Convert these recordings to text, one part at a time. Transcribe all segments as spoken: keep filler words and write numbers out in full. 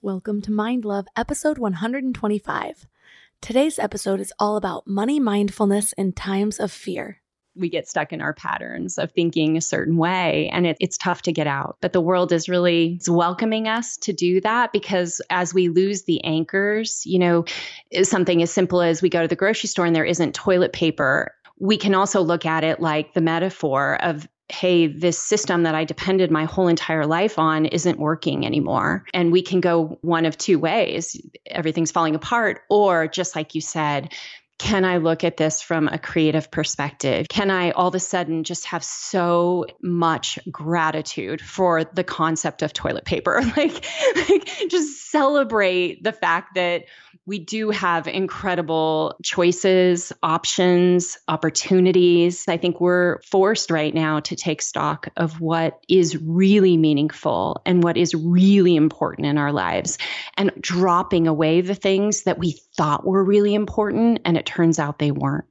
Welcome to Mind Love, episode one hundred twenty-five. Today's episode is all about money mindfulness in times of fear. We get stuck in our patterns of thinking a certain way, and it, it's tough to get out. But the world is really welcoming us to do that, because as we lose the anchors, you know, something as simple as we go to the grocery store and there isn't toilet paper, we can also look at it like the metaphor of, hey, this system that I depended my whole entire life on isn't working anymore. And we can go one of two ways. Everything's falling apart. Or just like you said, can I look at this from a creative perspective? Can I all of a sudden just have so much gratitude for the concept of toilet paper? like, like just celebrate the fact that we do have incredible choices, options, opportunities. I think we're forced right now to take stock of what is really meaningful and what is really important in our lives, and dropping away the things that we thought were really important, and it turns out they weren't.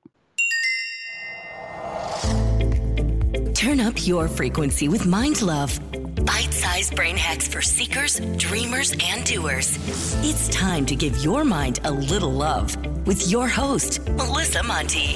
Turn up your frequency with Mind Love. Bite-sized brain hacks for seekers, dreamers, and doers. It's time to give your mind a little love with your host, Melissa Monti.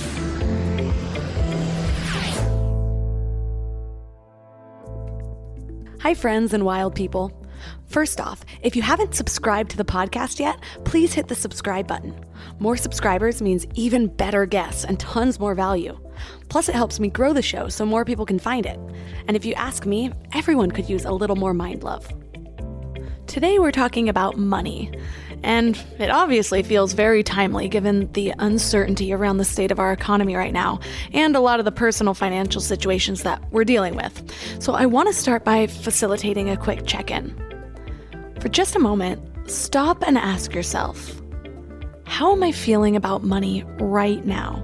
Hi, friends and wild people. First off, if you haven't subscribed to the podcast yet, please hit the subscribe button. More subscribers means even better guests and tons more value. Plus, it helps me grow the show so more people can find it. And if you ask me, everyone could use a little more mind love. Today, we're talking about money. And it obviously feels very timely given the uncertainty around the state of our economy right now and a lot of the personal financial situations that we're dealing with. So I want to start by facilitating a quick check-in. For just a moment, stop and ask yourself, how am I feeling about money right now?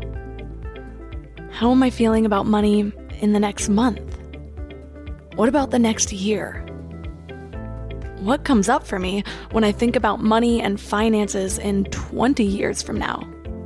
How am I feeling about money in the next month? What about the next year? What comes up for me when I think about money and finances in twenty years from now?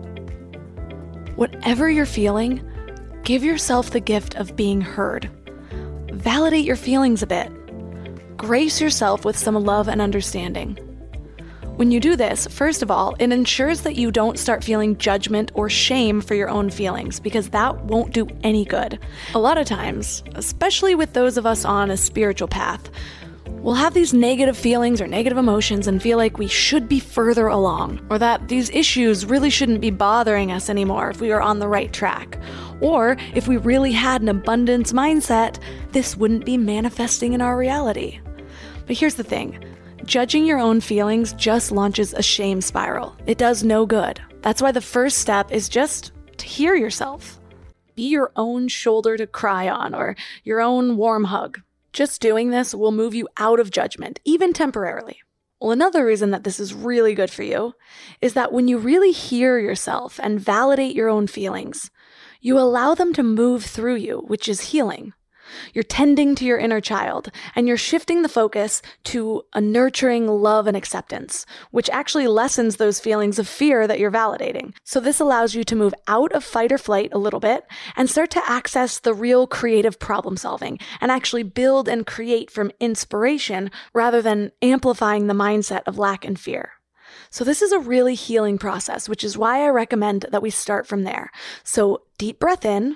Whatever you're feeling, give yourself the gift of being heard. Validate your feelings a bit. Grace yourself with some love and understanding. When you do this, first of all, it ensures that you don't start feeling judgment or shame for your own feelings, because that won't do any good. A lot of times, especially with those of us on a spiritual path, we'll have these negative feelings or negative emotions and feel like we should be further along, or that these issues really shouldn't be bothering us anymore if we are on the right track. Or if we really had an abundance mindset, this wouldn't be manifesting in our reality. But here's the thing. Judging your own feelings just launches a shame spiral. It does no good. That's why the first step is just to hear yourself. Be your own shoulder to cry on, or your own warm hug. Just doing this will move you out of judgment, even temporarily. Well, another reason that this is really good for you is that when you really hear yourself and validate your own feelings, you allow them to move through you, which is healing. You're tending to your inner child, and you're shifting the focus to a nurturing love and acceptance, which actually lessens those feelings of fear that you're validating. So this allows you to move out of fight or flight a little bit and start to access the real creative problem solving and actually build and create from inspiration rather than amplifying the mindset of lack and fear. So this is a really healing process, which is why I recommend that we start from there. So deep breath in.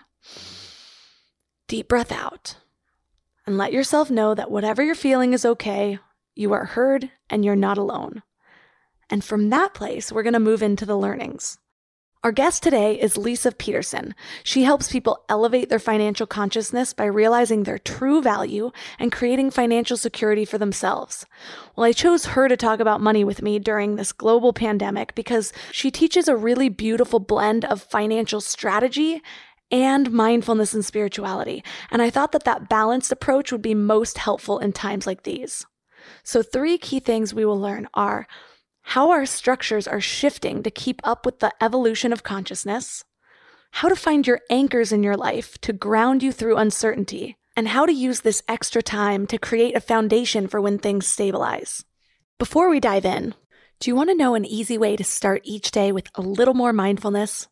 Deep breath out, and let yourself know that whatever you're feeling is okay, you are heard, and you're not alone. And from that place, we're going to move into the learnings. Our guest today is Lisa Peterson. She helps people elevate their financial consciousness by realizing their true value and creating financial security for themselves. Well, I chose her to talk about money with me during this global pandemic because she teaches a really beautiful blend of financial strategy and mindfulness and spirituality. And I thought that that balanced approach would be most helpful in times like these. So three key things we will learn are how our structures are shifting to keep up with the evolution of consciousness, how to find your anchors in your life to ground you through uncertainty, and how to use this extra time to create a foundation for when things stabilize. Before we dive in, do you want to know an easy way to start each day with a little more mindfulness?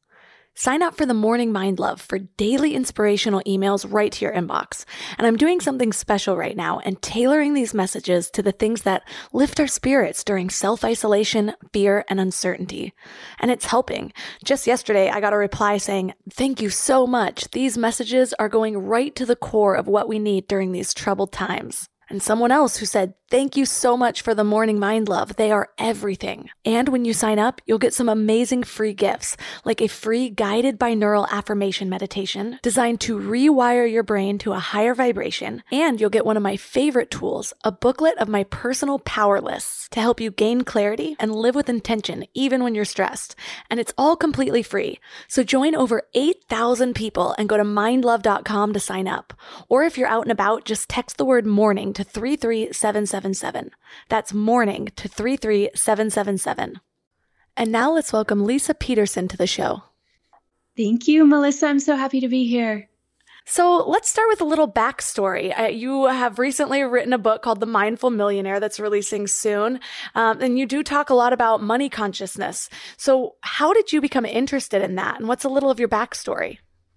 Sign up for the Morning Mind Love for daily inspirational emails right to your inbox. And I'm doing something special right now and tailoring these messages to the things that lift our spirits during self-isolation, fear, and uncertainty. And it's helping. Just yesterday, I got a reply saying, "Thank you so much. These messages are going right to the core of what we need during these troubled times." And someone else who said, "Thank you so much for the Morning Mind Love. They are everything." And when you sign up, you'll get some amazing free gifts, like a free guided binaural affirmation meditation designed to rewire your brain to a higher vibration. And you'll get one of my favorite tools, a booklet of my personal power lists to help you gain clarity and live with intention even when you're stressed. And it's all completely free. So join over eight thousand people and go to mind love dot com to sign up. Or if you're out and about, just text the word morning to three three seven seven seven. That's morning to three three seven seven seven. And now let's welcome Lisa Peterson to the show. Thank you, Melissa. I'm so happy to be here. So let's start with a little backstory. Uh, you have recently written a book called The Mindful Millionaire that's releasing soon. Um, and you do talk a lot about money consciousness. So how did you become interested in that? And what's a little of your backstory?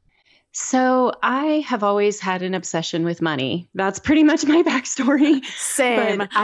So I have always had an obsession with money. That's pretty much my backstory. Same. But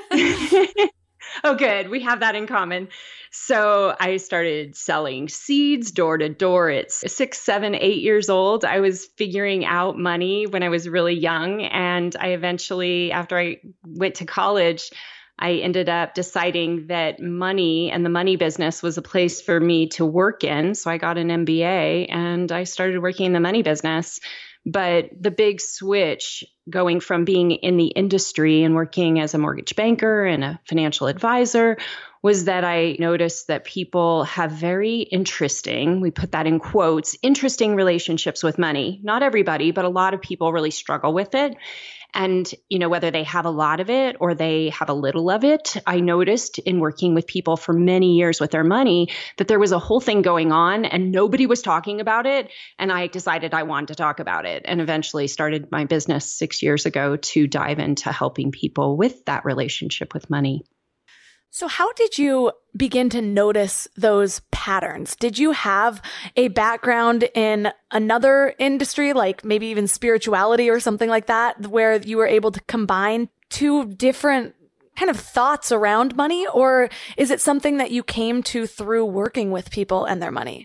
I Oh, good. We have that in common. So I started selling seeds door to door at six, seven, eight years old. I was figuring out money when I was really young. And I eventually, after I went to college, I ended up deciding that money and the money business was a place for me to work in. So I got an M B A and I started working in the money business. But the big switch going from being in the industry and working as a mortgage banker and a financial advisor was that I noticed that people have very interesting, we put that in quotes, interesting relationships with money. Not everybody, but a lot of people really struggle with it. And, you know, whether they have a lot of it or they have a little of it, I noticed in working with people for many years with their money that there was a whole thing going on and nobody was talking about it. And I decided I wanted to talk about it and eventually started my business six years ago to dive into helping people with that relationship with money. So how did you begin to notice those patterns? Did you have a background in another industry, like maybe even spirituality or something like that, where you were able to combine two different kind of thoughts around money? Or is it something that you came to through working with people and their money?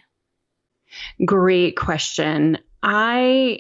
Great question. I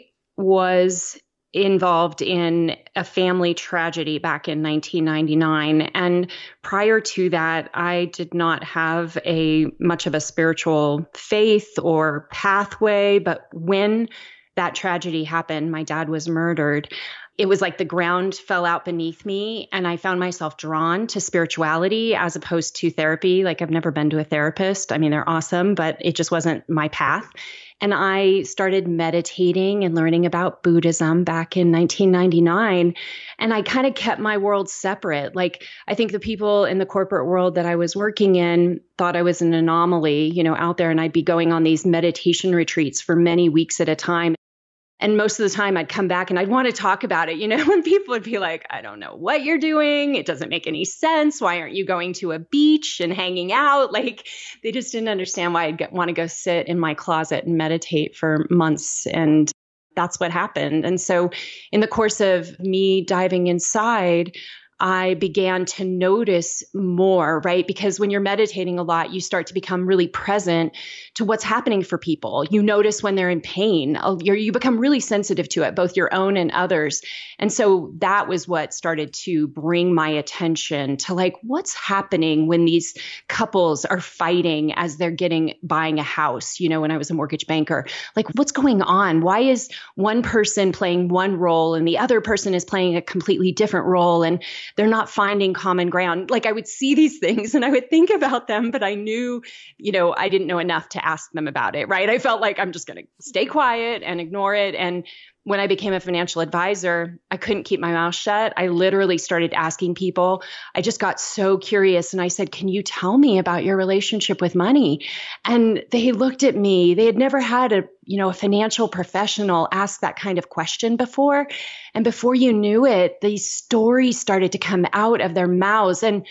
was involved in a family tragedy back in nineteen ninety-nine. And prior to that, I did not have a much of a spiritual faith or pathway. But when that tragedy happened, my dad was murdered. It was like the ground fell out beneath me and I found myself drawn to spirituality as opposed to therapy. Like I've never been to a therapist. I mean, they're awesome, but it just wasn't my path. And I started meditating and learning about Buddhism back in nineteen ninety-nine. And I kind of kept my world separate. Like I think the people in the corporate world that I was working in thought I was an anomaly, you know, out there. And I'd be going on these meditation retreats for many weeks at a time. And most of the time I'd come back and I'd want to talk about it, you know, and people would be like, "I don't know what you're doing. It doesn't make any sense. Why aren't you going to a beach and hanging out?" Like they just didn't understand why I'd get, want to go sit in my closet and meditate for months. And that's what happened. And so in the course of me diving inside, I began to notice more, right? Because when you're meditating a lot, you start to become really present to what's happening for people. You notice when they're in pain. You're, you become really sensitive to it, both your own and others. And so that was what started to bring my attention to like, what's happening when these couples are fighting as they're getting, buying a house, you know, when I was a mortgage banker, like what's going on? Why is one person playing one role and the other person is playing a completely different role? And they're not finding common ground. Like I would see these things and I would think about them, but I knew, you know, I didn't know enough to ask them about it, right? I felt like I'm just going to stay quiet and ignore it. And when I became a financial advisor, I couldn't keep my mouth shut. I literally started asking people. I just got so curious and I said, "Can you tell me about your relationship with money?" And they looked at me. They had never had a, you know, a financial professional ask that kind of question before. And before you knew it, these stories started to come out of their mouths. And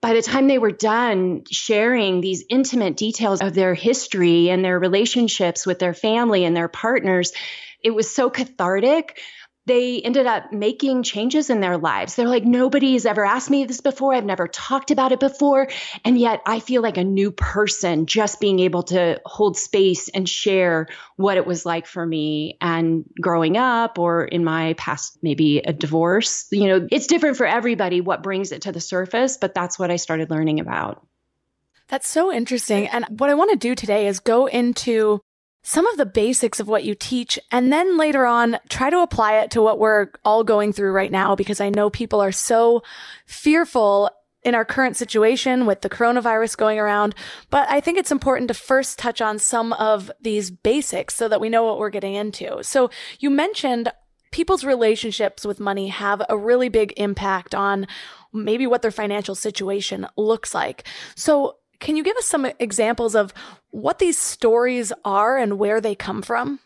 by the time they were done sharing these intimate details of their history and their relationships with their family and their partners, it was so cathartic. They ended up making changes in their lives. They're like, nobody has ever asked me this before. I've never talked about it before. And yet I feel like a new person just being able to hold space and share what it was like for me and growing up, or in my past, maybe a divorce. You know, it's different for everybody what brings it to the surface, but that's what I started learning about. That's so interesting. And what I want to do today is go into some of the basics of what you teach, and then later on, try to apply it to what we're all going through right now, because I know people are so fearful in our current situation with the coronavirus going around. But I think it's important to first touch on some of these basics so that we know what we're getting into. So you mentioned people's relationships with money have a really big impact on maybe what their financial situation looks like. So can you give us some examples of what these stories are and where they come from?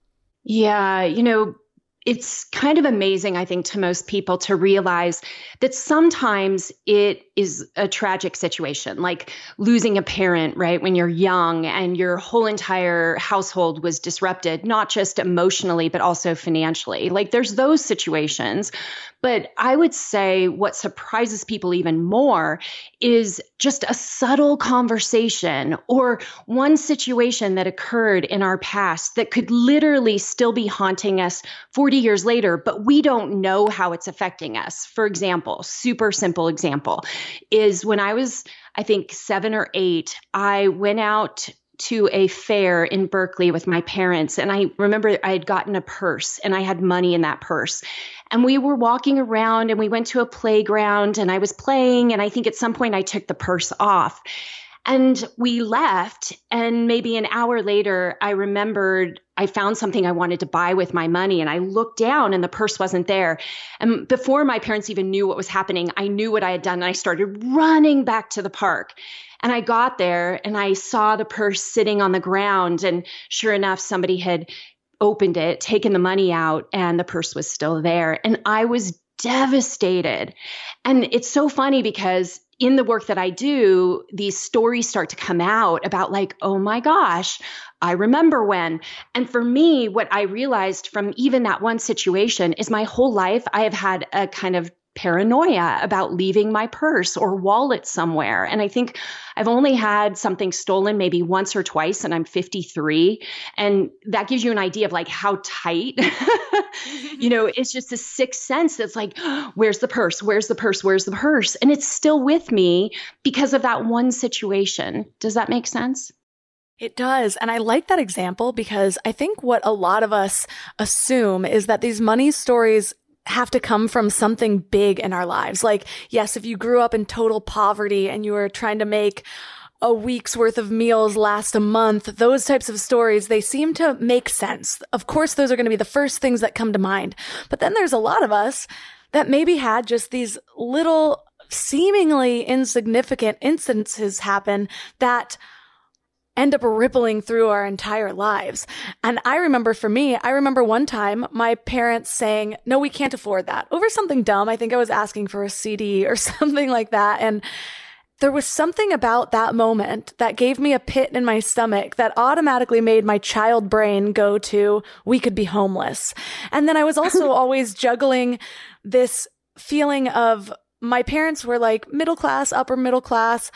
Yeah, you know, it's kind of amazing, I think, to most people to realize that sometimes it is a tragic situation, like losing a parent, right, when you're young and your whole entire household was disrupted, not just emotionally, but also financially. Like there's those situations. But I would say what surprises people even more is just a subtle conversation or one situation that occurred in our past that could literally still be haunting us forty years later, but we don't know how it's affecting us. For example, super simple example is when I was, I think, seven or eight, I went out to a fair in Berkeley with my parents. And I remember I had gotten a purse and I had money in that purse. And we were walking around and we went to a playground and I was playing. And I think at some point I took the purse off and we left. And maybe an hour later, I remembered I found something I wanted to buy with my money. And I looked down and the purse wasn't there. And before my parents even knew what was happening, I knew what I had done. And I started running back to the park. And I got there and I saw the purse sitting on the ground. And sure enough, somebody had opened it, taken the money out, and the purse was still there. And I was devastated. And it's so funny because in the work that I do, these stories start to come out about like, oh my gosh, I remember when. And for me, what I realized from even that one situation is my whole life, I have had a kind of paranoia about leaving my purse or wallet somewhere. And I think I've only had something stolen maybe once or twice, and I'm fifty-three. And that gives you an idea of like how tight, you know, it's just a sixth sense that's like, where's the purse? Where's the purse? Where's the purse? And it's still with me because of that one situation. Does that make sense? It does. And I like that example because I think what a lot of us assume is that these money stories have to come from something big in our lives. Like, yes, if you grew up in total poverty and you were trying to make a week's worth of meals last a month, those types of stories, they seem to make sense. Of course, those are going to be the first things that come to mind. But then there's a lot of us that maybe had just these little seemingly insignificant instances happen that end up rippling through our entire lives. And I remember for me, I remember one time my parents saying, no, we can't afford that over something dumb. I think I was asking for a C D or something like that. And there was something about that moment that gave me a pit in my stomach that automatically made my child brain go to, we could be homeless. And then I was also always juggling this feeling of my parents were like middle class, upper middle class.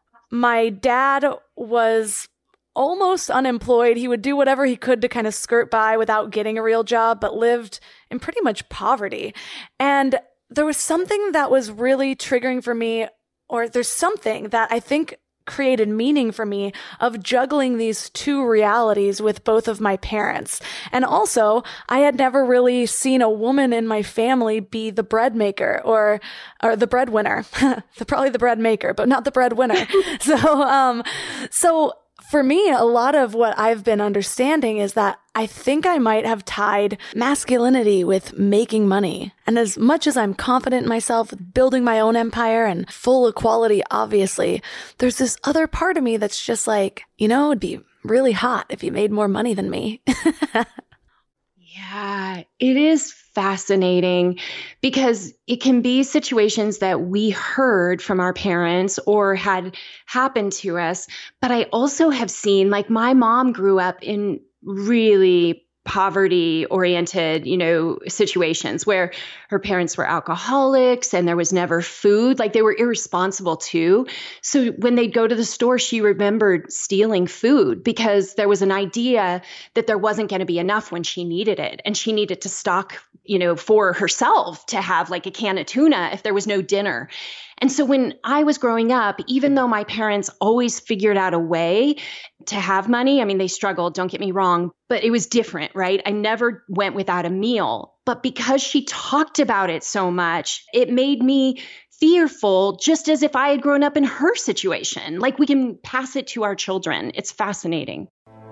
My dad was almost unemployed. He would do whatever he could to kind of skirt by without getting a real job, but lived in pretty much poverty. And there was something that was really triggering for me, or there's something that I think created meaning for me of juggling these two realities with both of my parents. And also, I had never really seen a woman in my family be the bread maker or or the breadwinner. the, probably the bread maker, but not the breadwinner. so um so for me, a lot of what I've been understanding is that I think I might have tied masculinity with making money. And as much as I'm confident in myself, building my own empire and full equality, obviously, there's this other part of me that's just like, you know, it'd be really hot if you made more money than me. Yeah, it is fascinating because it can be situations that we heard from our parents or had happened to us. But I also have seen, like, my mom grew up in really poverty oriented, you know, situations where her parents were alcoholics and there was never food. Like, they were irresponsible too. So when they'd go to the store, she remembered stealing food because there was an idea that there wasn't going to be enough when she needed it. And she needed to stock, you know, for herself to have like a can of tuna if there was no dinner. And so when I was growing up, even though my parents always figured out a way to have money, I mean, they struggled, don't get me wrong, but it was different, right? I never went without a meal. But because she talked about it so much, it made me fearful, just as if I had grown up in her situation. Like, we can pass it to our children. It's fascinating.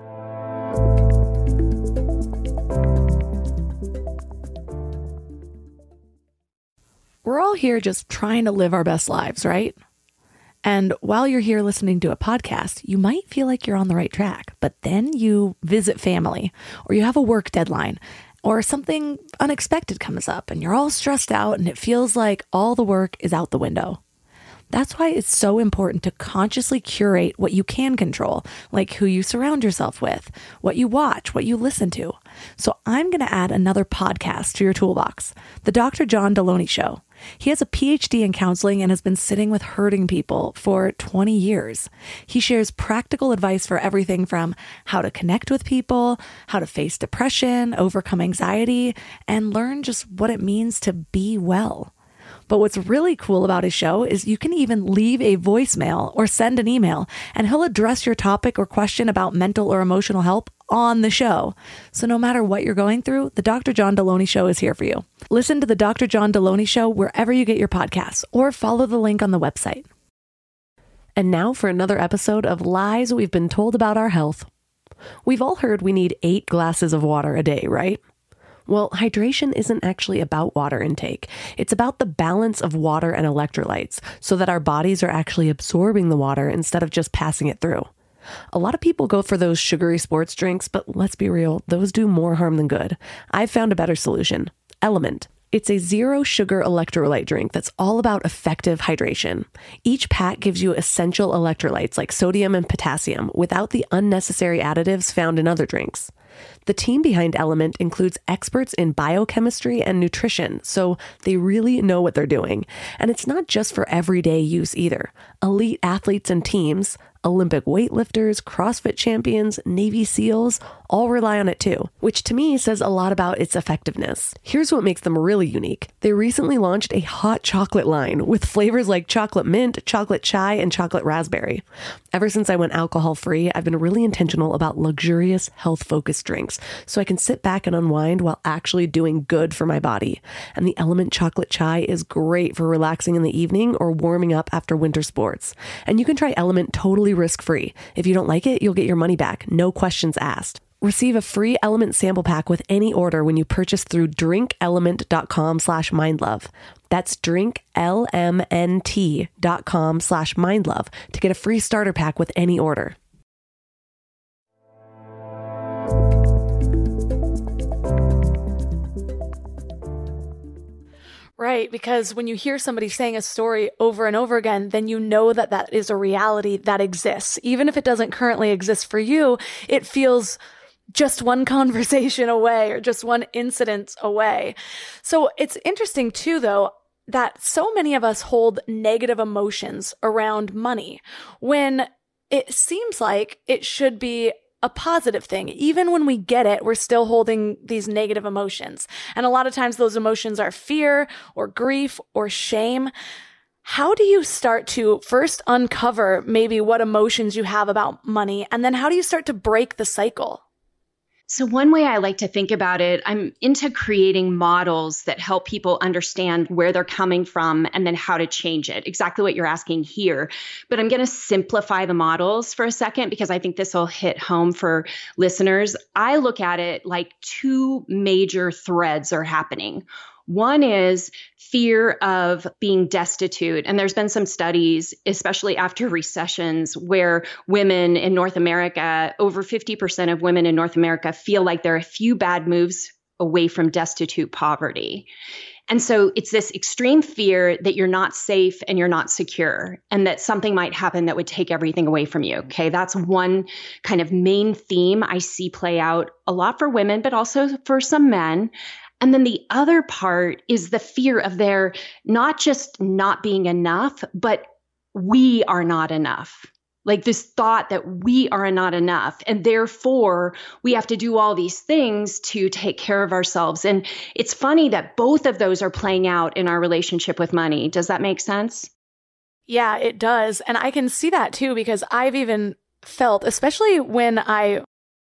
We're all here just trying to live our best lives, right? And while you're here listening to a podcast, you might feel like you're on the right track, but then you visit family, or you have a work deadline, or something unexpected comes up and you're all stressed out and it feels like all the work is out the window. That's why it's so important to consciously curate what you can control, like who you surround yourself with, what you watch, what you listen to. So I'm going to add another podcast to your toolbox, The Doctor John Deloney Show. He has a P H D in counseling and has been sitting with hurting people for twenty years. He shares practical advice for everything from how to connect with people, how to face depression, overcome anxiety, and learn just what it means to be well. But what's really cool about his show is you can even leave a voicemail or send an email, and he'll address your topic or question about mental or emotional health on the show. So no matter what you're going through, the Doctor John Deloney Show is here for you. Listen to the Doctor John Deloney Show wherever you get your podcasts, or follow the link on the website. And now for another episode of Lies We've Been Told About Our Health. We've all heard we need eight glasses of water a day, right? Well, hydration isn't actually about water intake. It's about the balance of water and electrolytes so that our bodies are actually absorbing the water instead of just passing it through. A lot of people go for those sugary sports drinks, but let's be real, those do more harm than good. I've found a better solution. Element. It's a zero sugar electrolyte drink that's all about effective hydration. Each pack gives you essential electrolytes like sodium and potassium without the unnecessary additives found in other drinks. The team behind Element includes experts in biochemistry and nutrition, so they really know what they're doing. And it's not just for everyday use either. Elite athletes and teams, Olympic weightlifters, CrossFit champions, Navy SEALs, all rely on it too, which to me says a lot about its effectiveness. Here's what makes them really unique. They recently launched a hot chocolate line with flavors like chocolate mint, chocolate chai, and chocolate raspberry. Ever since I went alcohol-free, I've been really intentional about luxurious, health-focused drinks, so I can sit back and unwind while actually doing good for my body. And the Element chocolate chai is great for relaxing in the evening or warming up after winter sports. And you can try Element totally risk-free. If you don't like it, you'll get your money back, no questions asked. Receive a free Element sample pack with any order when you purchase through drinkelement.com slash mindlove. That's drinklmnt.com slash mindlove to get a free starter pack with any order. Right, because when you hear somebody saying a story over and over again, then you know that that is a reality that exists. Even if it doesn't currently exist for you, it feels just one conversation away or just one incident away. So it's interesting too, though, that so many of us hold negative emotions around money when it seems like it should be a positive thing. Even when we get it, we're still holding these negative emotions. And a lot of times those emotions are fear or grief or shame. How do you start to first uncover maybe what emotions you have about money? And then how do you start to break the cycle? So one way I like to think about it, I'm into creating models that help people understand where they're coming from and then how to change it. Exactly what you're asking here. But I'm going to simplify the models for a second because I think this will hit home for listeners. I look at it like two major threads are happening. One is fear of being destitute. And there's been some studies, especially after recessions, where women in North America, over fifty percent of women in North America feel like there are a few bad moves away from destitute poverty. And so it's this extreme fear that you're not safe and you're not secure and that something might happen that would take everything away from you. Okay. That's one kind of main theme I see play out a lot for women, but also for some men. And then the other part is the fear of there not just not being enough, but we are not enough. Like this thought that we are not enough. And therefore, we have to do all these things to take care of ourselves. And it's funny that both of those are playing out in our relationship with money. Does that make sense? Yeah, it does. And I can see that too, because I've even felt, especially when I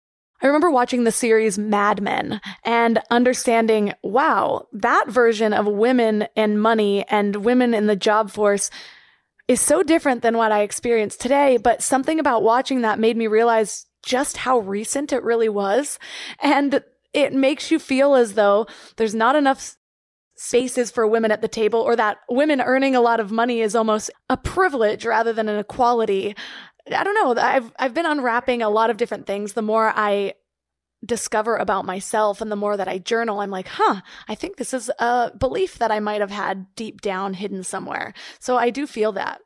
I remember watching the series Mad Men and understanding, wow, that version of women and money and women in the job force is so different than what I experienced today. But something about watching that made me realize just how recent it really was. And it makes you feel as though there's not enough spaces for women at the table, or that women earning a lot of money is almost a privilege rather than an equality. I don't know. I've I've been unwrapping a lot of different things. The more I discover about myself and the more that I journal, I'm like, huh, I think this is a belief that I might have had deep down hidden somewhere. So I do feel that.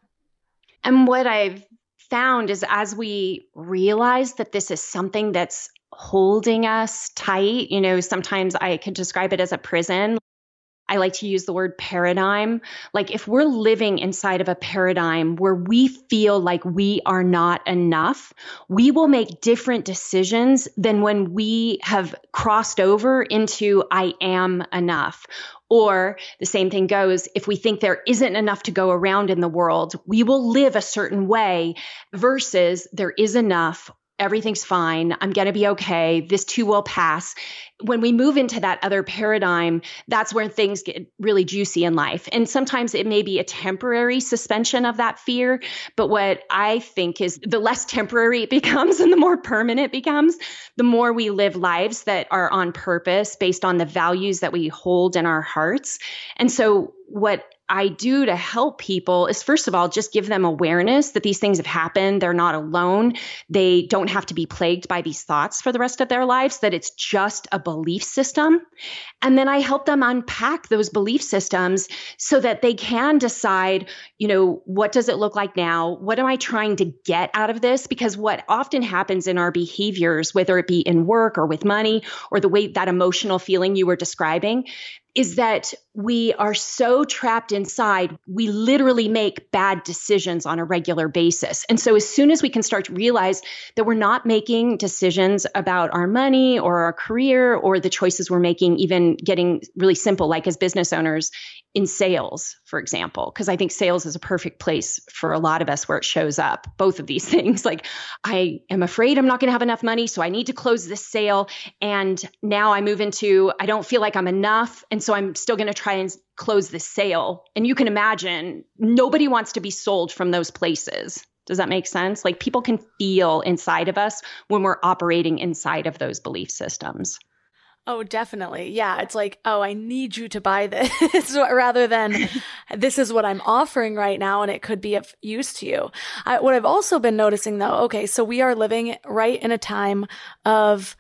And what I've found is as we realize that this is something that's holding us tight, you know, sometimes I could describe it as a prison. I like to use the word paradigm. Like if we're living inside of a paradigm where we feel like we are not enough, we will make different decisions than when we have crossed over into I am enough. Or the same thing goes, if we think there isn't enough to go around in the world, we will live a certain way versus there is enough. Everything's fine. I'm going to be okay. This too will pass. When we move into that other paradigm, that's where things get really juicy in life. And sometimes it may be a temporary suspension of that fear. But what I think is the less temporary it becomes and the more permanent it becomes, the more we live lives that are on purpose based on the values that we hold in our hearts. And so what I do to help people is, first of all, just give them awareness that these things have happened. They're not alone. They don't have to be plagued by these thoughts for the rest of their lives, that it's just a belief system. And then I help them unpack those belief systems so that they can decide, you know, what does it look like now? What am I trying to get out of this? Because what often happens in our behaviors, whether it be in work or with money or the way that emotional feeling you were describing, is that we are so trapped inside, we literally make bad decisions on a regular basis. And so as soon as we can start to realize that we're not making decisions about our money or our career or the choices we're making, even getting really simple, like as business owners in sales, for example, because I think sales is a perfect place for a lot of us where it shows up, both of these things. Like, I am afraid I'm not going to have enough money, so I need to close this sale. And now I move into, I don't feel like I'm enough. And so I'm still going to try and close this sale. And you can imagine nobody wants to be sold from those places. Does that make sense? Like people can feel inside of us when we're operating inside of those belief systems. Oh, definitely. Yeah. It's like, oh, I need you to buy this rather than this is what I'm offering right now and it could be of use to you. I, what I've also been noticing though, okay, so we are living right in a time of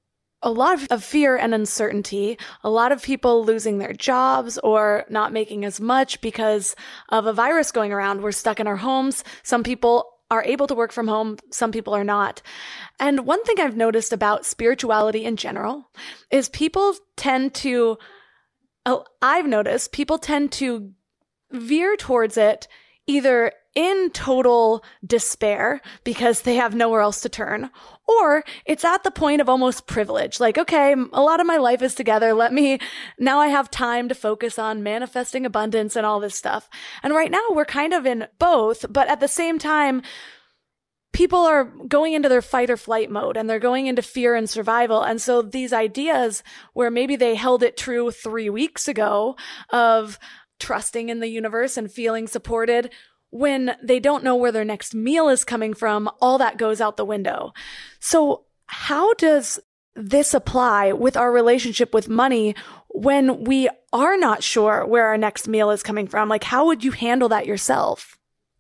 a lot of, of fear and uncertainty, a lot of people losing their jobs or not making as much because of a virus going around. We're stuck in our homes. Some people are able to work from home. Some people are not. And one thing I've noticed about spirituality in general is people tend to, oh, I've noticed people tend to veer towards it either in total despair because they have nowhere else to turn, or it's at the point of almost privilege. Like, okay, a lot of my life is together. Let me, now I have time to focus on manifesting abundance and all this stuff. And right now we're kind of in both, but at the same time, people are going into their fight or flight mode and they're going into fear and survival. And so these ideas where maybe they held it true three weeks ago of trusting in the universe and feeling supported, when they don't know where their next meal is coming from, all that goes out the window. So how does this apply with our relationship with money when we are not sure where our next meal is coming from? Like, how would you handle that yourself?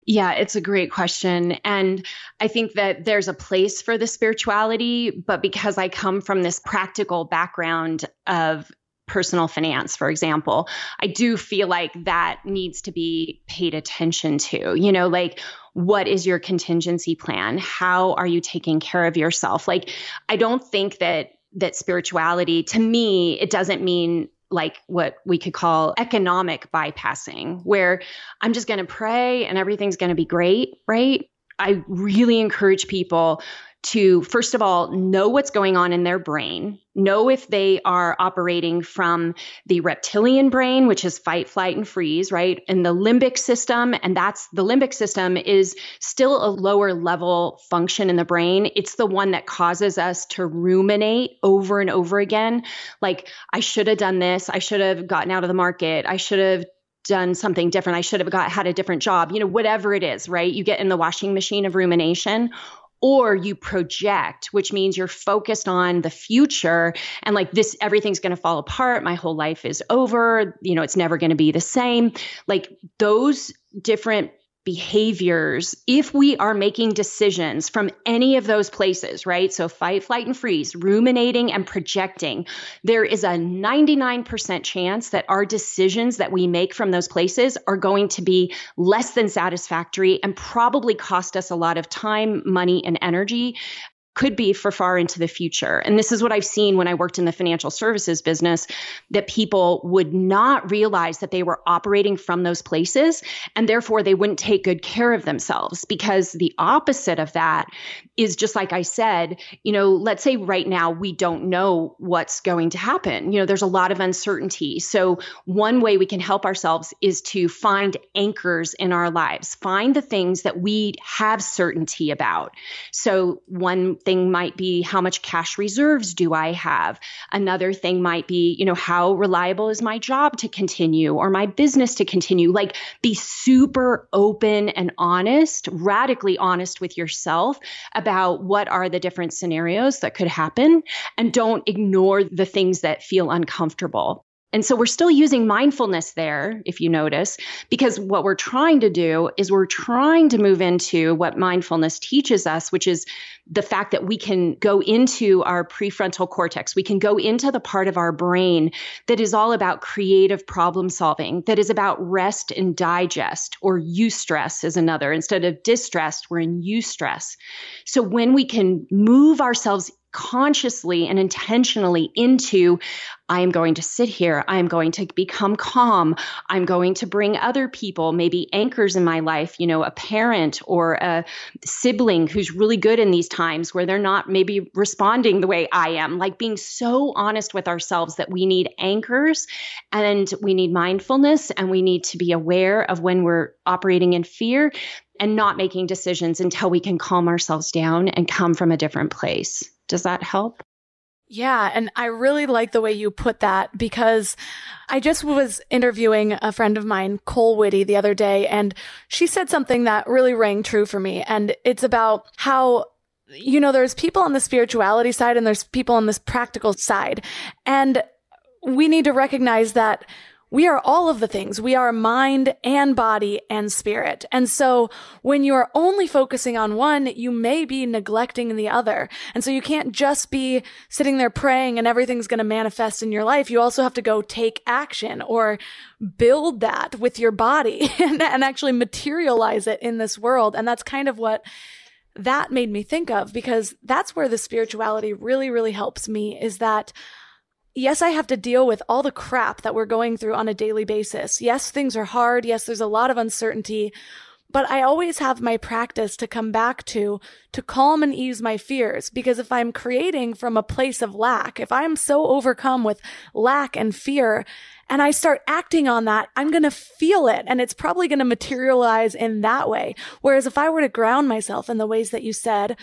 Yeah, it's a great question. And I think that there's a place for the spirituality, but because I come from this practical background of personal finance, for example, I do feel like that needs to be paid attention to. You know, like, what is your contingency plan? How are you taking care of yourself? Like, I don't think that that spirituality, to me, it doesn't mean like what we could call economic bypassing, where I'm just going to pray and everything's going to be great, right? I really encourage people to, first of all, know what's going on in their brain, know if they are operating from the reptilian brain, which is fight, flight, and freeze, right? And the limbic system, and that's the limbic system is still a lower level function in the brain. It's the one that causes us to ruminate over and over again. Like, I should have done this. I should have gotten out of the market. I should have done something different. I should have got had a different job, you know, whatever it is, right? You get in the washing machine of rumination. Or you project, which means you're focused on the future and like this, everything's going to fall apart. My whole life is over. You know, it's never going to be the same. Like those different behaviors, if we are making decisions from any of those places, right? So fight, flight, and freeze, ruminating and projecting, there is a ninety-nine percent chance that our decisions that we make from those places are going to be less than satisfactory and probably cost us a lot of time, money, and energy. Could be for far into the future. And this is what I've seen when I worked in the financial services business, that people would not realize that they were operating from those places, and therefore they wouldn't take good care of themselves, because the opposite of that is just like I said, you know, let's say right now we don't know what's going to happen. You know, there's a lot of uncertainty. So one way we can help ourselves is to find anchors in our lives, find the things that we have certainty about. So one thing might be, how much cash reserves do I have? Another thing might be, you know, how reliable is my job to continue or my business to continue? Like, be super open and honest, radically honest with yourself about what are the different scenarios that could happen, and don't ignore the things that feel uncomfortable. And so we're still using mindfulness there, if you notice, because what we're trying to do is we're trying to move into what mindfulness teaches us, which is the fact that we can go into our prefrontal cortex. We can go into the part of our brain that is all about creative problem solving, that is about rest and digest, or eustress is another. Instead of distressed, we're in eustress. So when we can move ourselves consciously and intentionally into, I am going to sit here, I am going to become calm, I'm going to bring other people, maybe anchors in my life, you know, a parent or a sibling who's really good in these times where they're not maybe responding the way I am, like being so honest with ourselves that we need anchors and we need mindfulness, and we need to be aware of when we're operating in fear and not making decisions until we can calm ourselves down and come from a different place. Does that help? Yeah. And I really like the way you put that, because I just was interviewing a friend of mine, Cole Whitty, the other day, and she said something that really rang true for me. And it's about how, you know, there's people on the spirituality side and there's people on this practical side. And we need to recognize that we are all of the things. We are mind and body and spirit. And so when you're only focusing on one, you may be neglecting the other. And so you can't just be sitting there praying and everything's going to manifest in your life. You also have to go take action or build that with your body and, and actually materialize it in this world. And that's kind of what that made me think of, because that's where the spirituality really, really helps me, is that yes, I have to deal with all the crap that we're going through on a daily basis. Yes, things are hard. Yes, there's a lot of uncertainty, but I always have my practice to come back to, to calm and ease my fears. Because if I'm creating from a place of lack, if I'm so overcome with lack and fear, and I start acting on that, I'm going to feel it, and it's probably going to materialize in that way. Whereas if I were to ground myself in the ways that you said,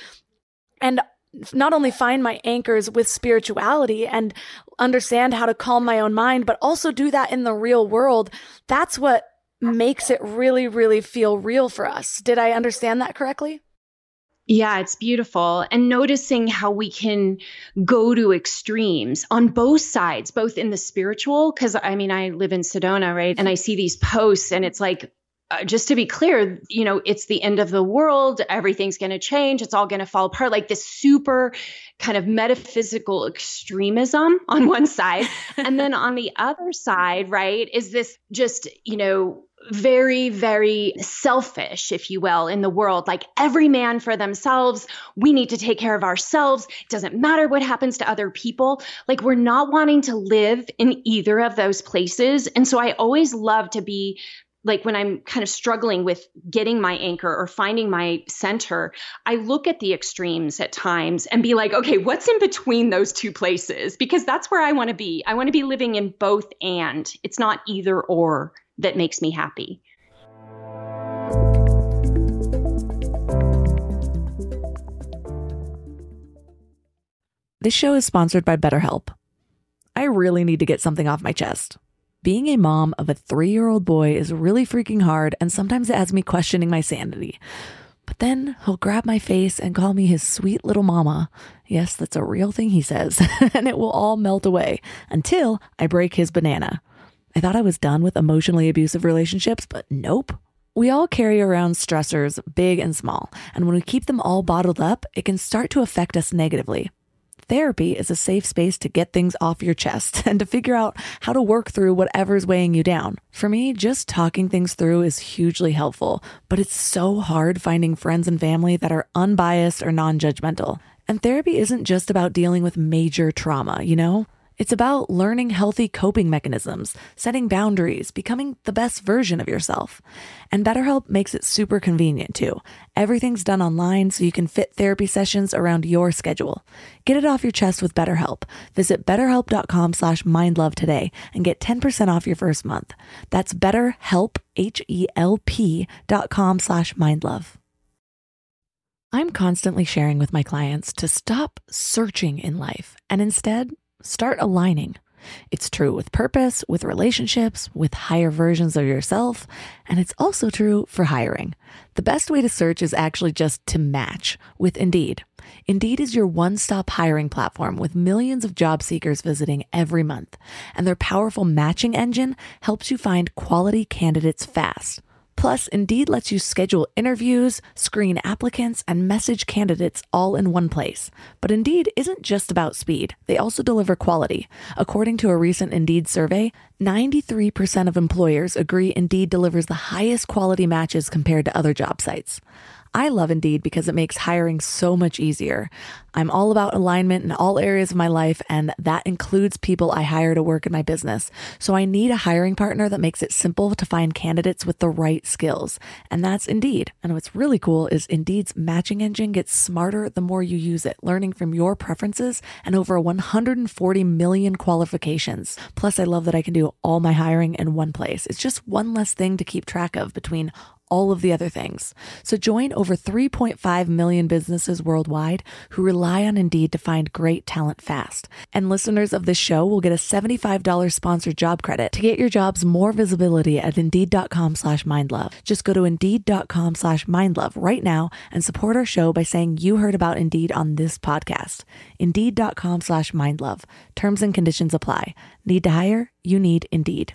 and not only find my anchors with spirituality and understand how to calm my own mind, but also do that in the real world, that's what makes it really, really feel real for us. Did I understand that correctly? Yeah, it's beautiful. And noticing how we can go to extremes on both sides, both in the spiritual, because I mean, I live in Sedona, right? And I see these posts and it's like, uh, just to be clear, you know, it's the end of the world. Everything's going to change. It's all going to fall apart. Like this super kind of metaphysical extremism on one side. And then on the other side, right, is this just, you know, very, very selfish, if you will, in the world, like every man for themselves. We need to take care of ourselves. It doesn't matter what happens to other people. Like we're not wanting to live in either of those places. And so I always love to be like when I'm kind of struggling with getting my anchor or finding my center, I look at the extremes at times and be like, okay, what's in between those two places? Because that's where I want to be. I want to be living in both and. It's not either or that makes me happy. This show is sponsored by BetterHelp. I really need to get something off my chest. Being a mom of a three-year-old boy is really freaking hard, and sometimes it has me questioning my sanity. But then he'll grab my face and call me his sweet little mama. Yes, that's a real thing he says, and it will all melt away until I break his banana. I thought I was done with emotionally abusive relationships, but nope. We all carry around stressors, big and small, and when we keep them all bottled up, it can start to affect us negatively. Therapy is a safe space to get things off your chest and to figure out how to work through whatever's weighing you down. For me, just talking things through is hugely helpful, but it's so hard finding friends and family that are unbiased or non-judgmental. And therapy isn't just about dealing with major trauma, you know? It's about learning healthy coping mechanisms, setting boundaries, becoming the best version of yourself. And BetterHelp makes it super convenient too. Everything's done online so you can fit therapy sessions around your schedule. Get it off your chest with BetterHelp. Visit betterhelp.com slash mindlove today and get ten percent off your first month. That's betterhelp, H E L P dot com slash mindlove. I'm constantly sharing with my clients to stop searching in life and instead start aligning. It's true with purpose, with relationships, with higher versions of yourself, and it's also true for hiring. The best way to search is actually just to match with Indeed. Indeed is your one-stop hiring platform with millions of job seekers visiting every month, and their powerful matching engine helps you find quality candidates fast. Plus, Indeed lets you schedule interviews, screen applicants, and message candidates all in one place. But Indeed isn't just about speed. They also deliver quality. According to a recent Indeed survey, ninety-three percent of employers agree Indeed delivers the highest quality matches compared to other job sites. I love Indeed because it makes hiring so much easier. I'm all about alignment in all areas of my life, and that includes people I hire to work in my business. So I need a hiring partner that makes it simple to find candidates with the right skills. And that's Indeed. And what's really cool is Indeed's matching engine gets smarter the more you use it, learning from your preferences and over one hundred forty million qualifications. Plus, I love that I can do all my hiring in one place. It's just one less thing to keep track of between all of the other things. So join over three point five million businesses worldwide who rely on Indeed to find great talent fast. And listeners of this show will get a seventy-five dollars sponsored job credit to get your jobs more visibility at Indeed.com slash mindlove. Just go to Indeed.com slash mindlove right now and support our show by saying you heard about Indeed on this podcast. Indeed.com slash mindlove. Terms and conditions apply. Need to hire? You need Indeed.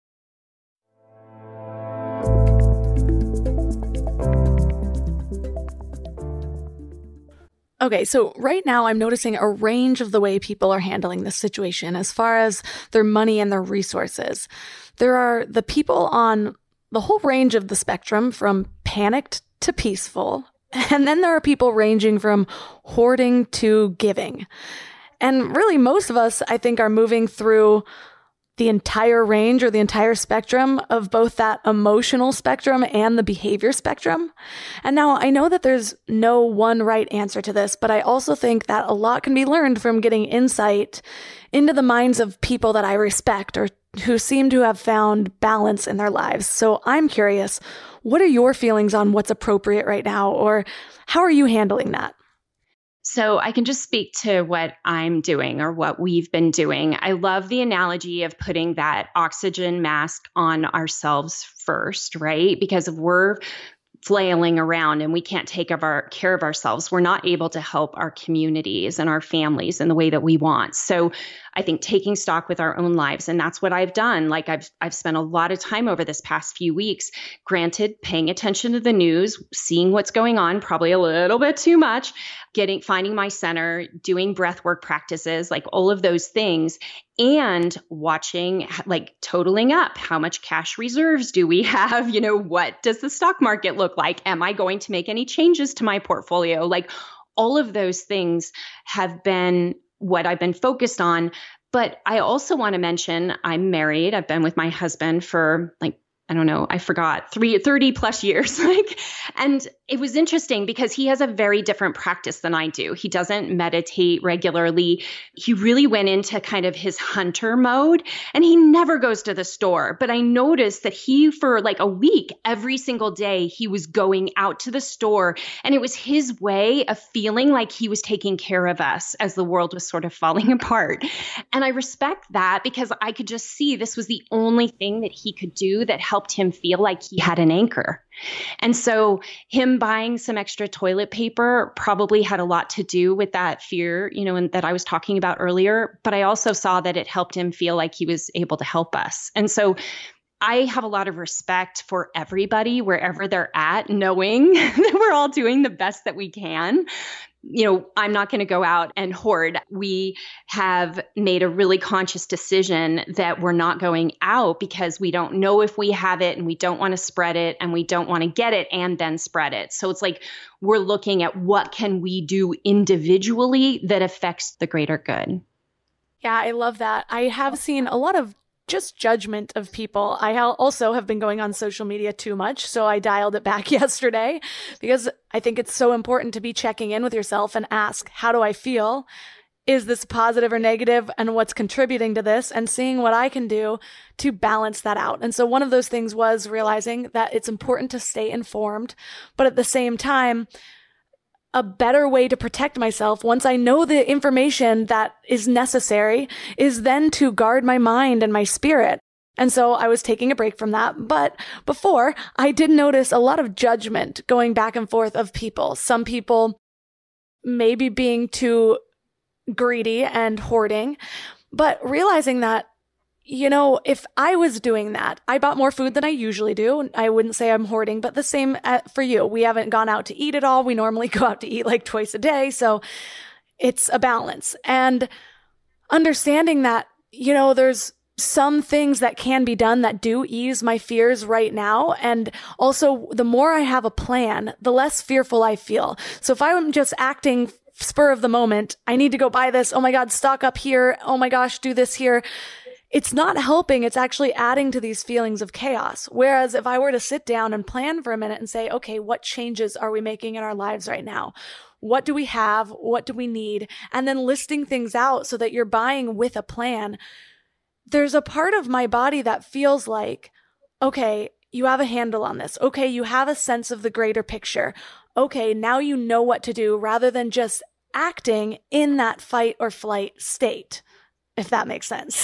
Okay, so right now I'm noticing a range of the way people are handling this situation as far as their money and their resources. There are the people on the whole range of the spectrum from panicked to peaceful, and then there are people ranging from hoarding to giving. And really most of us, I think, are moving through the entire range or the entire spectrum of both that emotional spectrum and the behavior spectrum. And now I know that there's no one right answer to this, but I also think that a lot can be learned from getting insight into the minds of people that I respect or who seem to have found balance in their lives. So I'm curious, what are your feelings on what's appropriate right now, or how are you handling that? So I can just speak to what I'm doing or what we've been doing. I love the analogy of putting that oxygen mask on ourselves first, right? Because if we're flailing around and we can't take of our, care of ourselves, we're not able to help our communities and our families in the way that we want. So I think taking stock with our own lives, and that's what I've done. Like I've I've spent a lot of time over this past few weeks, granted, paying attention to the news, seeing what's going on, probably a little bit too much, getting finding my center, doing breath work practices, like all of those things, and watching, like totaling up how much cash reserves do we have? You know, what does the stock market look like? Am I going to make any changes to my portfolio? Like all of those things have been what I've been focused on. But I also want to mention I'm married. I've been with my husband for like, I don't know, I forgot, three, thirty plus years. Like, and it was interesting because he has a very different practice than I do. He doesn't meditate regularly. He really went into kind of his hunter mode and he never goes to the store. But I noticed that he, for like a week, every single day, he was going out to the store and it was his way of feeling like he was taking care of us as the world was sort of falling apart. And I respect that because I could just see this was the only thing that he could do that helped him feel like he had an anchor. And so him buying some extra toilet paper probably had a lot to do with that fear, you know, and that I was talking about earlier. But I also saw that it helped him feel like he was able to help us. And so I have a lot of respect for everybody wherever they're at, knowing that we're all doing the best that we can. You know, I'm not going to go out and hoard. We have made a really conscious decision that we're not going out because we don't know if we have it and we don't want to spread it and we don't want to get it and then spread it. So it's like we're looking at what can we do individually that affects the greater good. Yeah, I love that. I have seen a lot of just judgment of people. I also have been going on social media too much, so I dialed it back yesterday because I think it's so important to be checking in with yourself and ask, how do I feel? Is this positive or negative? And what's contributing to this? And seeing what I can do to balance that out. And so one of those things was realizing that it's important to stay informed, but at the same time, a better way to protect myself once I know the information that is necessary is then to guard my mind and my spirit. And so I was taking a break from that. But before, I did notice a lot of judgment going back and forth of people. Some people maybe being too greedy and hoarding, but realizing that, you know, if I was doing that, I bought more food than I usually do. I wouldn't say I'm hoarding, but the same for you. We haven't gone out to eat at all. We normally go out to eat like twice a day. So it's a balance. And understanding that, you know, there's some things that can be done that do ease my fears right now. And also, the more I have a plan, the less fearful I feel. So if I'm just acting spur of the moment, I need to go buy this. Oh my God, stock up here. Oh my gosh, do this here. It's not helping. It's actually adding to these feelings of chaos. Whereas if I were to sit down and plan for a minute and say, okay, what changes are we making in our lives right now? What do we have? What do we need? And then listing things out so that you're buying with a plan. There's a part of my body that feels like, okay, you have a handle on this. Okay, you have a sense of the greater picture. Okay, now you know what to do rather than just acting in that fight or flight state, if that makes sense.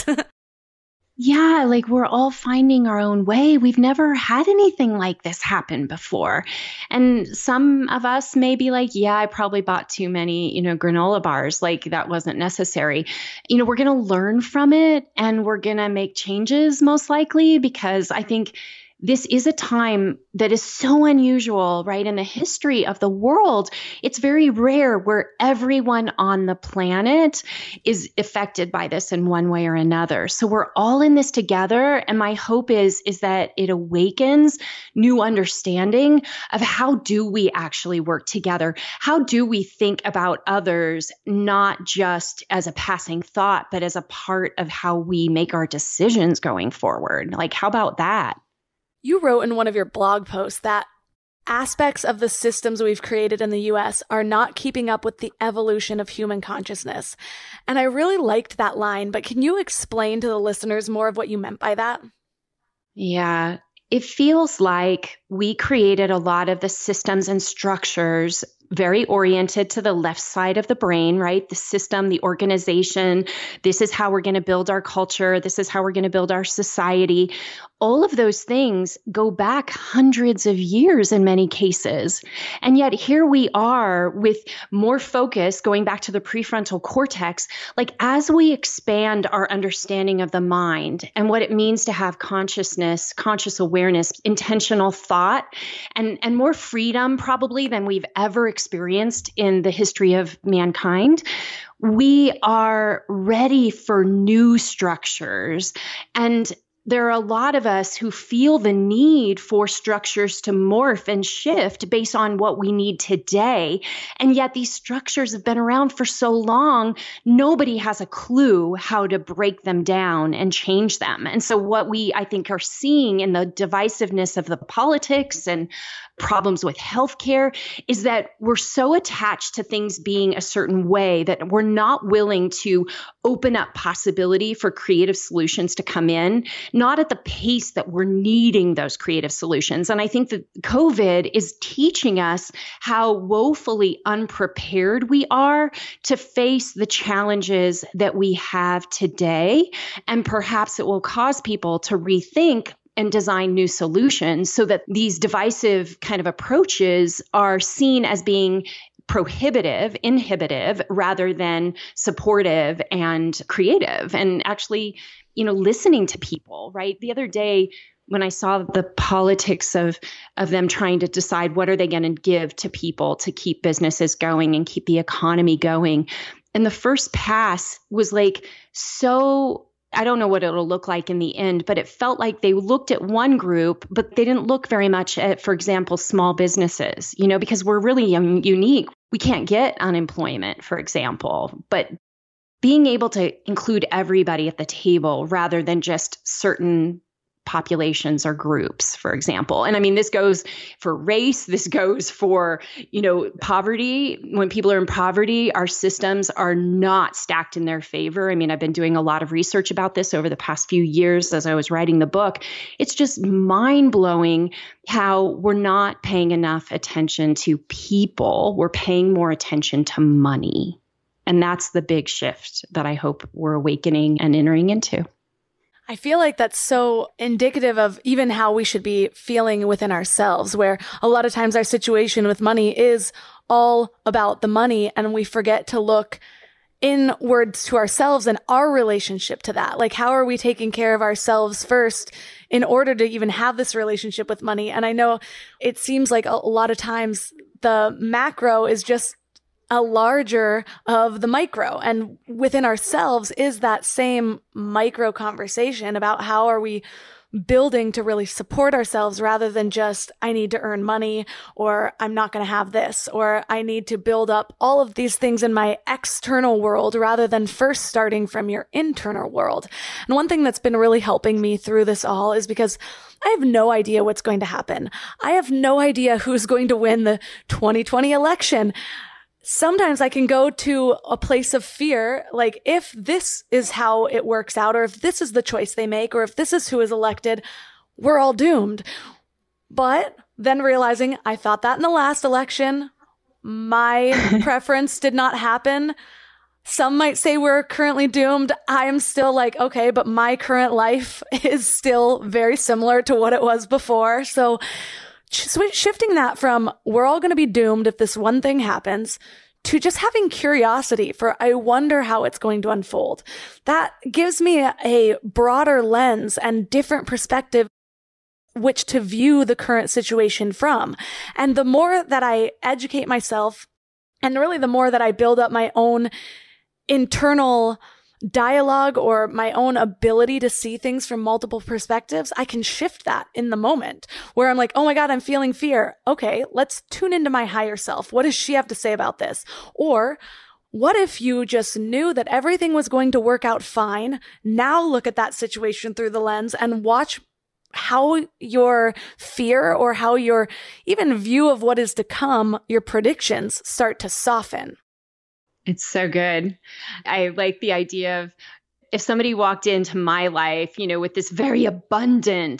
Yeah, like we're all finding our own way. We've never had anything like this happen before. And some of us may be like, yeah, I probably bought too many, you know, granola bars. Like that wasn't necessary. You know, we're going to learn from it and we're going to make changes most likely, because I think this is a time that is so unusual, right? In the history of the world, it's very rare where everyone on the planet is affected by this in one way or another. So we're all in this together. And my hope is, is that it awakens new understanding of how do we actually work together? How do we think about others, not just as a passing thought, but as a part of how we make our decisions going forward? Like, how about that? You wrote in one of your blog posts that aspects of the systems we've created in the U S are not keeping up with the evolution of human consciousness. And I really liked that line, but can you explain to the listeners more of what you meant by that? Yeah. It feels like we created a lot of the systems and structures very oriented to the left side of the brain, right? The system, the organization. This is how we're going to build our culture. This is how we're going to build our society. All of those things go back hundreds of years in many cases. And yet here we are with more focus going back to the prefrontal cortex. Like as we expand our understanding of the mind and what it means to have consciousness, conscious awareness, intentional thought, and, and more freedom probably than we've ever experienced in the history of mankind, we are ready for new structures. And there are a lot of us who feel the need for structures to morph and shift based on what we need today. And yet these structures have been around for so long, nobody has a clue how to break them down and change them. And so what we, I think, are seeing in the divisiveness of the politics and problems with healthcare is that we're so attached to things being a certain way that we're not willing to open up possibility for creative solutions to come in, not at the pace that we're needing those creative solutions. And I think that COVID is teaching us how woefully unprepared we are to face the challenges that we have today. And perhaps it will cause people to rethink and design new solutions so that these divisive kind of approaches are seen as being prohibitive, inhibitive, rather than supportive and creative. And actually, you know, listening to people, right? The other day, when I saw the politics of, of them trying to decide what are they going to give to people to keep businesses going and keep the economy going. And the first pass was like so I don't know what it'll look like in the end, but it felt like they looked at one group, but they didn't look very much at, for example, small businesses, you know, because we're really un- unique. We can't get unemployment, for example, but being able to include everybody at the table rather than just certain populations or groups, for example. And I mean, this goes for race, this goes for, you know, poverty. When people are in poverty, our systems are not stacked in their favor. I mean, I've been doing a lot of research about this over the past few years as I was writing the book. It's just mind-blowing how we're not paying enough attention to people. We're paying more attention to money. And that's the big shift that I hope we're awakening and entering into. I feel like that's so indicative of even how we should be feeling within ourselves, where a lot of times our situation with money is all about the money and we forget to look inwards to ourselves and our relationship to that. Like, how are we taking care of ourselves first in order to even have this relationship with money? And I know it seems like a lot of times the macro is just a larger of the micro, and within ourselves is that same micro conversation about how are we building to really support ourselves rather than just, I need to earn money, or I'm not going to have this, or I need to build up all of these things in my external world rather than first starting from your internal world. And one thing that's been really helping me through this all is because I have no idea what's going to happen. I have no idea who's going to win the twenty twenty election. Sometimes I can go to a place of fear, like if this is how it works out, or if this is the choice they make, or if this is who is elected, we're all doomed. But then realizing I thought that in the last election, my preference did not happen. Some might say we're currently doomed. I'm still like, okay, but my current life is still very similar to what it was before. So shifting that from we're all going to be doomed if this one thing happens to just having curiosity for I wonder how it's going to unfold. That gives me a, a broader lens and different perspective which to view the current situation from. And the more that I educate myself, and really the more that I build up my own internal dialogue or my own ability to see things from multiple perspectives, I can shift that in the moment where I'm like, oh my God, I'm feeling fear. Okay, let's tune into my higher self. What does she have to say about this? Or what if you just knew that everything was going to work out fine? Now look at that situation through the lens and watch how your fear or how your even view of what is to come, your predictions start to soften. It's so good. I like the idea of if somebody walked into my life, you know, with this very abundant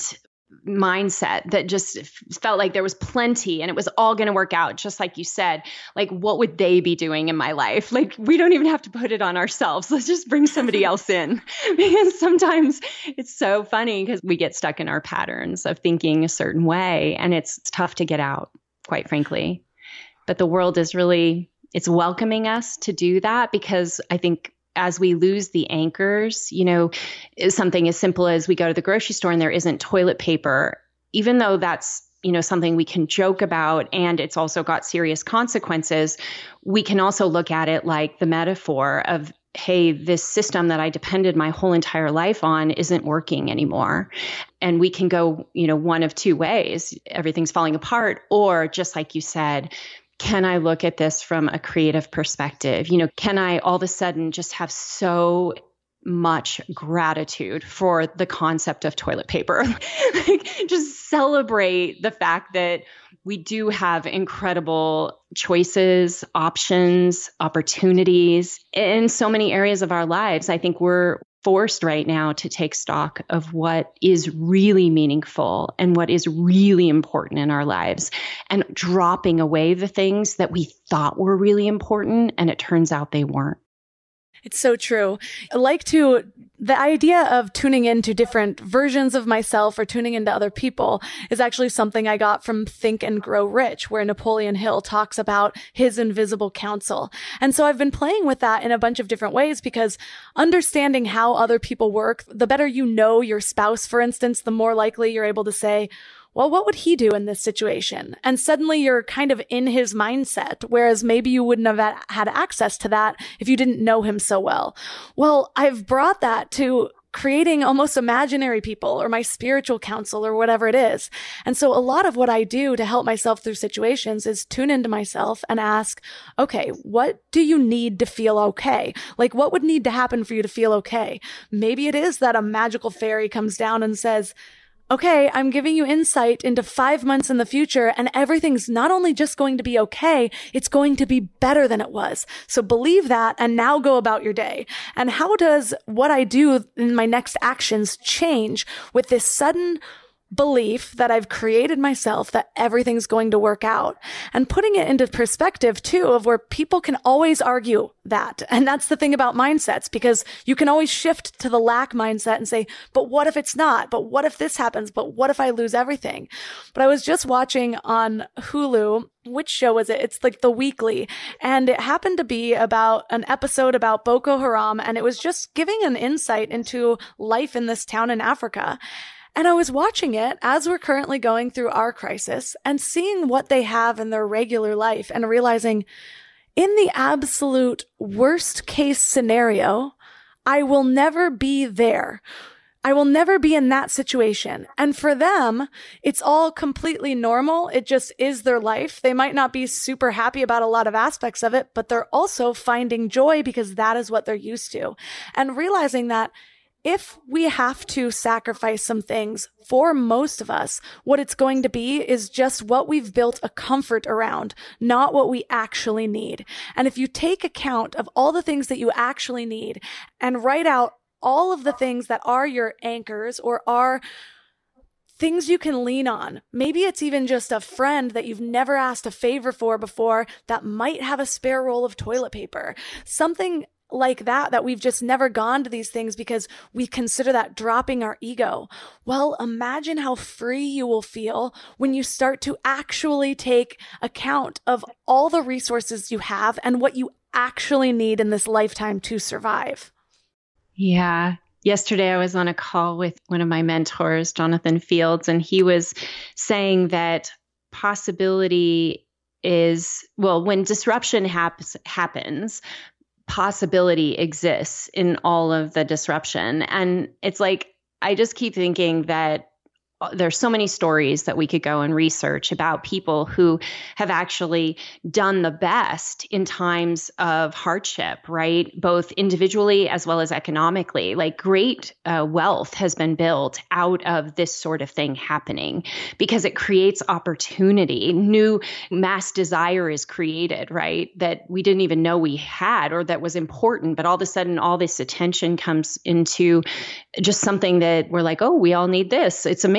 mindset that just felt like there was plenty and it was all going to work out, just like you said. Like, what would they be doing in my life? Like, we don't even have to put it on ourselves. Let's just bring somebody else in. Because sometimes it's so funny because we get stuck in our patterns of thinking a certain way, and it's tough to get out, quite frankly. But the world is really, it's welcoming us to do that, because I think as we lose the anchors, you know, something as simple as we go to the grocery store and there isn't toilet paper, even though that's, you know, something we can joke about and it's also got serious consequences, we can also look at it like the metaphor of, hey, this system that I depended my whole entire life on isn't working anymore. And we can go, you know, one of two ways. Everything's falling apart, or just like you said, can I look at this from a creative perspective? You know, can I all of a sudden just have so much gratitude for the concept of toilet paper? Like, just celebrate the fact that we do have incredible choices, options, opportunities in so many areas of our lives. I think we're forced right now to take stock of what is really meaningful and what is really important in our lives, and dropping away the things that we thought were really important and it turns out they weren't. It's so true. I like to, the idea of tuning into different versions of myself or tuning into other people is actually something I got from Think and Grow Rich, where Napoleon Hill talks about his invisible counsel. And so I've been playing with that in a bunch of different ways, because understanding how other people work, the better you know your spouse, for instance, the more likely you're able to say, well, what would he do in this situation? And suddenly you're kind of in his mindset, whereas maybe you wouldn't have had access to that if you didn't know him so well. Well, I've brought that to creating almost imaginary people or my spiritual counsel or whatever it is. And so a lot of what I do to help myself through situations is tune into myself and ask, okay, what do you need to feel okay? Like, what would need to happen for you to feel okay? Maybe it is that a magical fairy comes down and says, okay, I'm giving you insight into five months in the future, and everything's not only just going to be okay, it's going to be better than it was. So believe that and now go about your day. And how does what I do in my next actions change with this sudden belief that I've created myself that everything's going to work out, and putting it into perspective too, of where people can always argue that. And that's the thing about mindsets, because you can always shift to the lack mindset and say, but what if it's not? But what if this happens? But what if I lose everything? But I was just watching on Hulu, which show was it? It's like The Weekly. And it happened to be about an episode about Boko Haram. And it was just giving an insight into life in this town in Africa. And I was watching it as we're currently going through our crisis and seeing what they have in their regular life and realizing, in the absolute worst case scenario, I will never be there. I will never be in that situation. And for them, it's all completely normal. It just is their life. They might not be super happy about a lot of aspects of it, but they're also finding joy because that is what they're used to. And realizing that if we have to sacrifice some things, for most of us, what it's going to be is just what we've built a comfort around, not what we actually need. And if you take account of all the things that you actually need and write out all of the things that are your anchors or are things you can lean on. Maybe it's even just a friend that you've never asked a favor for before that might have a spare roll of toilet paper. Something like that, that we've just never gone to these things because we consider that dropping our ego. Well, imagine how free you will feel when you start to actually take account of all the resources you have and what you actually need in this lifetime to survive. Yeah. Yesterday, I was on a call with one of my mentors, Jonathan Fields, and he was saying that possibility is, well, when disruption happens, happens, possibility exists in all of the disruption. And it's like, I just keep thinking that there's so many stories that we could go and research about people who have actually done the best in times of hardship, right? Both individually as well as economically. Like, great uh, wealth has been built out of this sort of thing happening because it creates opportunity. New mass desire is created, right? That we didn't even know we had or that was important. But all of a sudden, all this attention comes into just something that we're like, oh, we all need this. It's amazing.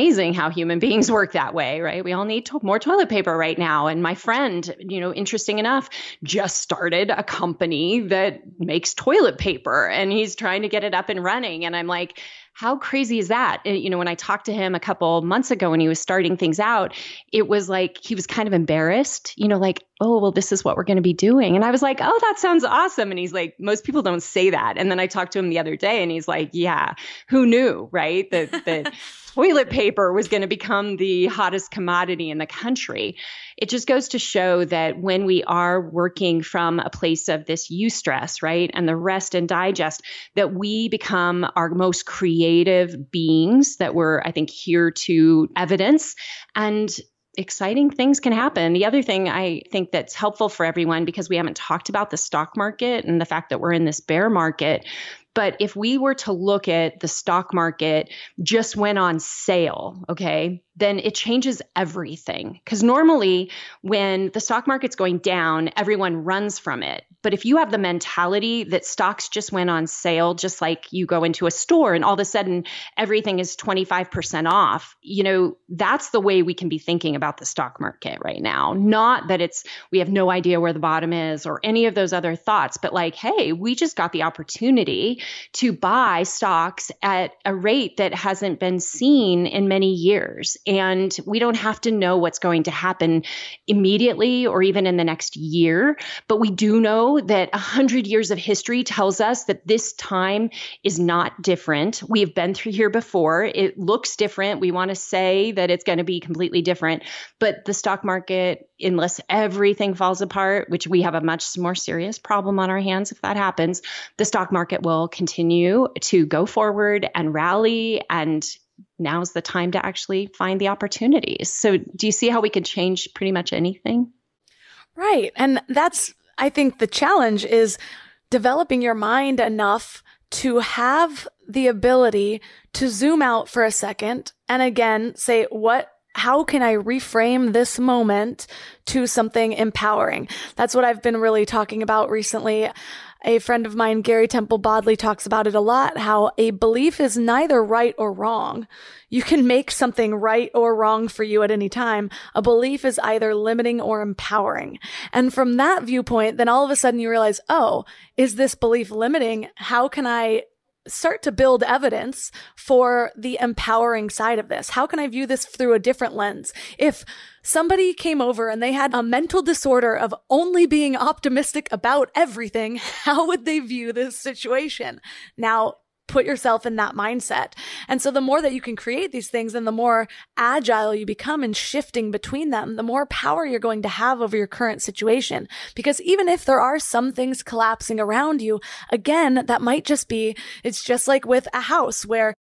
amazing how human beings work that way, right? We all need to- more toilet paper right now. And my friend, you know, interesting enough, just started a company that makes toilet paper and he's trying to get it up and running. And I'm like, how crazy is that? And, you know, when I talked to him a couple months ago when he was starting things out, it was like he was kind of embarrassed, you know, like, oh, well, this is what we're going to be doing. And I was like, oh, that sounds awesome. And he's like, most people don't say that. And then I talked to him the other day and he's like, yeah, who knew, right? That that toilet paper was going to become the hottest commodity in the country. It just goes to show that when we are working from a place of this eustress, right, and the rest and digest, that we become our most creative beings that we're, I think, here to evidence. And exciting things can happen. The other thing I think that's helpful for everyone, because we haven't talked about the stock market and the fact that we're in this bear market, but if we were to look at the stock market just went on sale, okay, then it changes everything. Because normally when the stock market's going down, everyone runs from it. But if you have the mentality that stocks just went on sale, just like you go into a store and all of a sudden everything is twenty-five percent off, you know, that's the way we can be thinking about the stock market right now. Not that it's, we have no idea where the bottom is or any of those other thoughts, but like, hey, we just got the opportunity to buy stocks at a rate that hasn't been seen in many years. And we don't have to know what's going to happen immediately or even in the next year, but we do know that a hundred years of history tells us that this time is not different. We have been through here before. It looks different. We want to say that it's going to be completely different, but the stock market, unless everything falls apart, which we have a much more serious problem on our hands if that happens, the stock market will continue to go forward and rally, and now's the time to actually find the opportunities. So do you see how we could change pretty much anything? Right. And that's, I think the challenge is developing your mind enough to have the ability to zoom out for a second and again say, what how can I reframe this moment to something empowering? That's what I've been really talking about recently. A friend of mine, Gary Temple Bodley, talks about it a lot, how a belief is neither right or wrong. You can make something right or wrong for you at any time. A belief is either limiting or empowering. And from that viewpoint, then all of a sudden you realize, oh, is this belief limiting? How can I start to build evidence for the empowering side of this? How can I view this through a different lens? If somebody came over and they had a mental disorder of only being optimistic about everything, how would they view this situation? Now, put yourself in that mindset. And so the more that you can create these things and the more agile you become in shifting between them, the more power you're going to have over your current situation. Because even if there are some things collapsing around you, again, that might just be, it's just like with a house where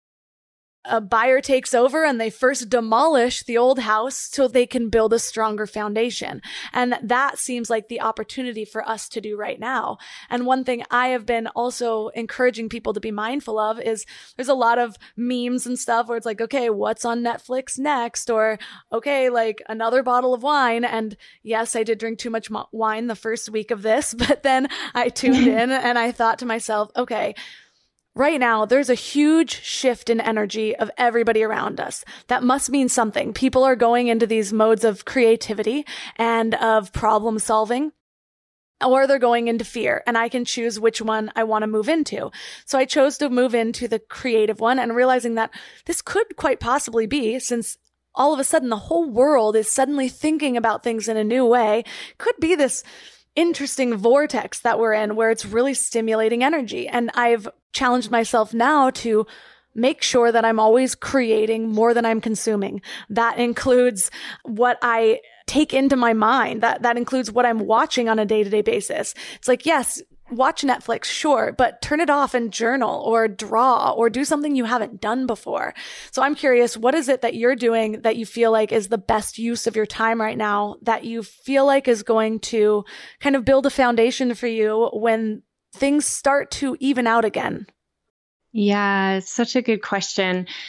a buyer takes over and they first demolish the old house so they can build a stronger foundation. And that seems like the opportunity for us to do right now. And one thing I have been also encouraging people to be mindful of is there's a lot of memes and stuff where it's like, okay, what's on Netflix next? Or, okay, like another bottle of wine. And yes, I did drink too much mo- wine the first week of this, but then I tuned in and I thought to myself, okay, right now, there's a huge shift in energy of everybody around us. That must mean something. People are going into these modes of creativity and of problem solving, or they're going into fear, and I can choose which one I want to move into. So I chose to move into the creative one and realizing that this could quite possibly be, since all of a sudden the whole world is suddenly thinking about things in a new way, could be this interesting vortex that we're in where it's really stimulating energy. And I've challenged myself now to make sure that I'm always creating more than I'm consuming. That includes what I take into my mind. That, that includes what I'm watching on a day-to-day basis. It's like, yes, watch Netflix, sure, but turn it off and journal or draw or do something you haven't done before. So I'm curious, what is it that you're doing that you feel like is the best use of your time right now, that you feel like is going to kind of build a foundation for you when things start to even out again? Yeah, it's such a good question.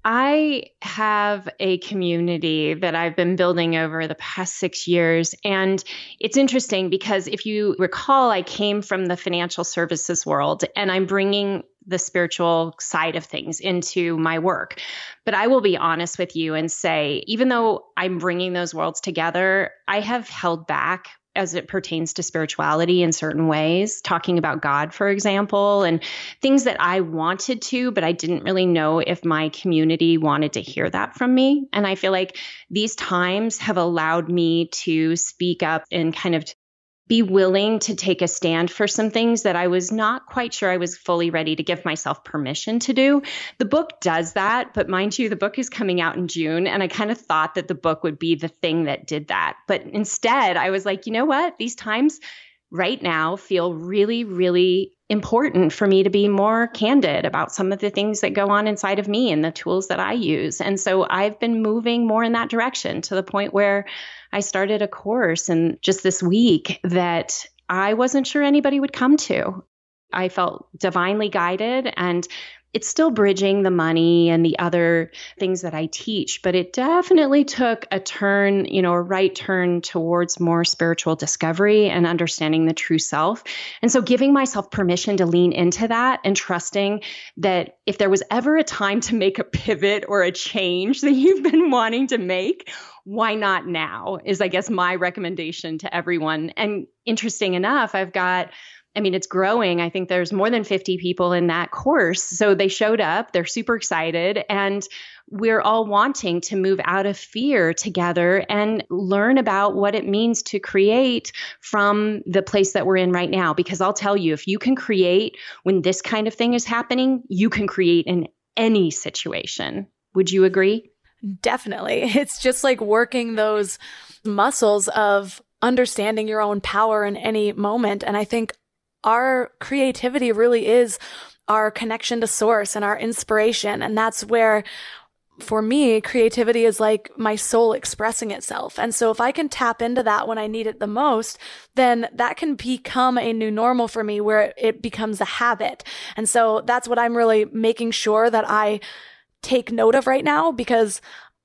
I have a community that I've been building over the past six years. And it's interesting because if you recall, I came from the financial services world and I'm bringing the spiritual side of things into my work. But I will be honest with you and say, even though I'm bringing those worlds together, I have held back as it pertains to spirituality in certain ways, talking about God, for example, and things that I wanted to, but I didn't really know if my community wanted to hear that from me. And I feel like these times have allowed me to speak up and kind of be willing to take a stand for some things that I was not quite sure I was fully ready to give myself permission to do. The book does that, but mind you, the book is coming out in June, and I kind of thought that the book would be the thing that did that. But instead, I was like, you know what? These times right now feel really, really important for me to be more candid about some of the things that go on inside of me and the tools that I use. And so I've been moving more in that direction to the point where I started a course and just this week that I wasn't sure anybody would come to. I felt divinely guided, and it's still bridging the money and the other things that I teach, but it definitely took a turn, you know, a right turn towards more spiritual discovery and understanding the true self. And so giving myself permission to lean into that and trusting that if there was ever a time to make a pivot or a change that you've been wanting to make, why not now is, I guess, my recommendation to everyone. And interesting enough, I've got I mean, it's growing. I think there's more than fifty people in that course. So they showed up, they're super excited, and we're all wanting to move out of fear together and learn about what it means to create from the place that we're in right now. Because I'll tell you, if you can create when this kind of thing is happening, you can create in any situation. Would you agree? Definitely. It's just like working those muscles of understanding your own power in any moment. And I think our creativity really is our connection to source and our inspiration. And that's where, for me, creativity is like my soul expressing itself. And so if I can tap into that when I need it the most, then that can become a new normal for me where it becomes a habit. And so that's what I'm really making sure that I take note of right now, because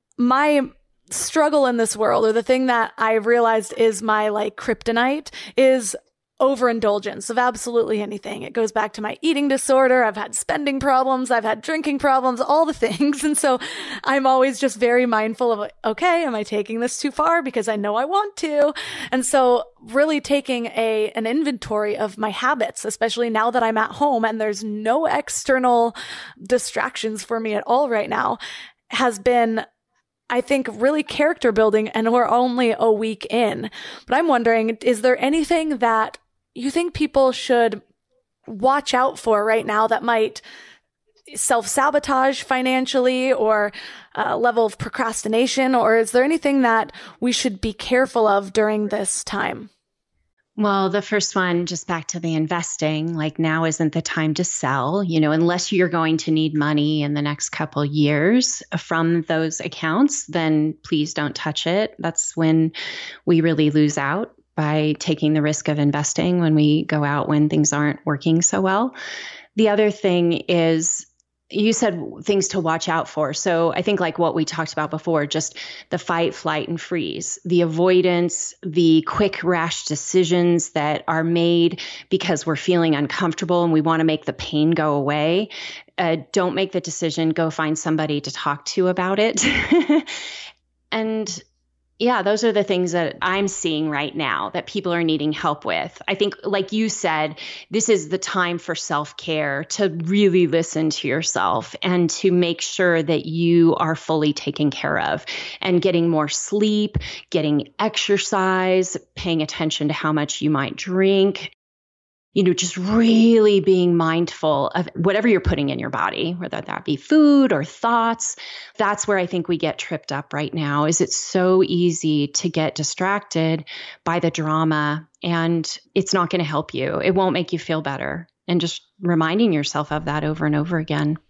my struggle in this world, or the thing that I realized is my like kryptonite, is overindulgence of absolutely anything. It goes back to my eating disorder. I've had spending problems. I've had drinking problems, all the things. And so I'm always just very mindful of, okay, am I taking this too far? Because I know I want to. And so really taking a, an inventory of my habits, especially now that I'm at home and there's no external distractions for me at all right now, has been, I think, really character building, and we're only a week in. But I'm wondering, is there anything that you think people should watch out for right now that might self-sabotage financially, or a level of procrastination? Or is there anything that we should be careful of during this time? Well, the first one, just back to the investing, like now isn't the time to sell, you know, unless you're going to need money in the next couple years from those accounts, then please don't touch it. That's when we really lose out, by taking the risk of investing when we go out when things aren't working so well. The other thing is, you said things to watch out for. So I think like what we talked about before, just the fight, flight, and freeze, the avoidance, the quick, rash decisions that are made because we're feeling uncomfortable and we want to make the pain go away. Uh, don't make the decision. Go find somebody to talk to about it. And yeah, those are the things that I'm seeing right now that people are needing help with. I think, like you said, this is the time for self-care, to really listen to yourself and to make sure that you are fully taken care of, and getting more sleep, getting exercise, paying attention to how much you might drink. You know, just really being mindful of whatever you're putting in your body, whether that be food or thoughts. That's where I think we get tripped up right now, is it's so easy to get distracted by the drama, and it's not going to help you. It won't make you feel better. And just reminding yourself of that over and over again.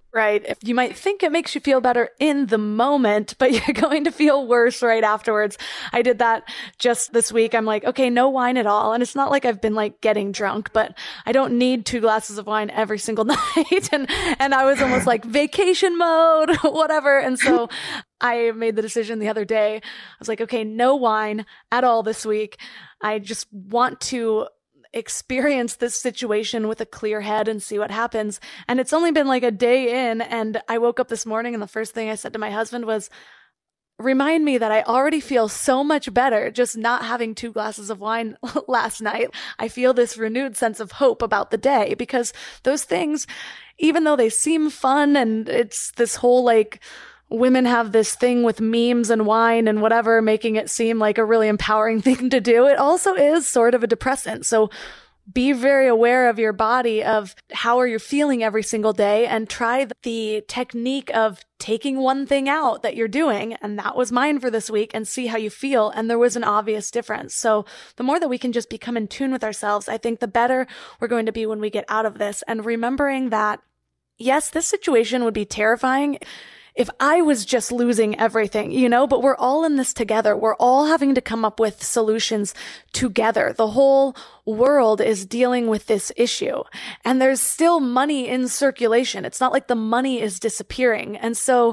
Right. If you might think it makes you feel better in the moment, but you're going to feel worse right afterwards. I did that just this week. I'm like, okay, no wine at all. And it's not like I've been like getting drunk, but I don't need two glasses of wine every single night. and, and I was almost like vacation mode, whatever. And so I made the decision the other day. I was like, okay, no wine at all this week. I just want to experience this situation with a clear head and see what happens. And it's only been like a day in, and I woke up this morning and the first thing I said to my husband was, remind me that I already feel so much better just not having two glasses of wine last night. I feel this renewed sense of hope about the day, because those things, even though they seem fun and it's this whole like women have this thing with memes and wine and whatever, making it seem like a really empowering thing to do, it also is sort of a depressant. So be very aware of your body, of how are you feeling every single day, and try the technique of taking one thing out that you're doing. And that was mine for this week, and see how you feel. And there was an obvious difference. So the more that we can just become in tune with ourselves, I think the better we're going to be when we get out of this. And remembering that, yes, this situation would be terrifying if I was just losing everything, you know, but we're all in this together. We're all having to come up with solutions together. The whole world is dealing with this issue, and there's still money in circulation. It's not like the money is disappearing. And so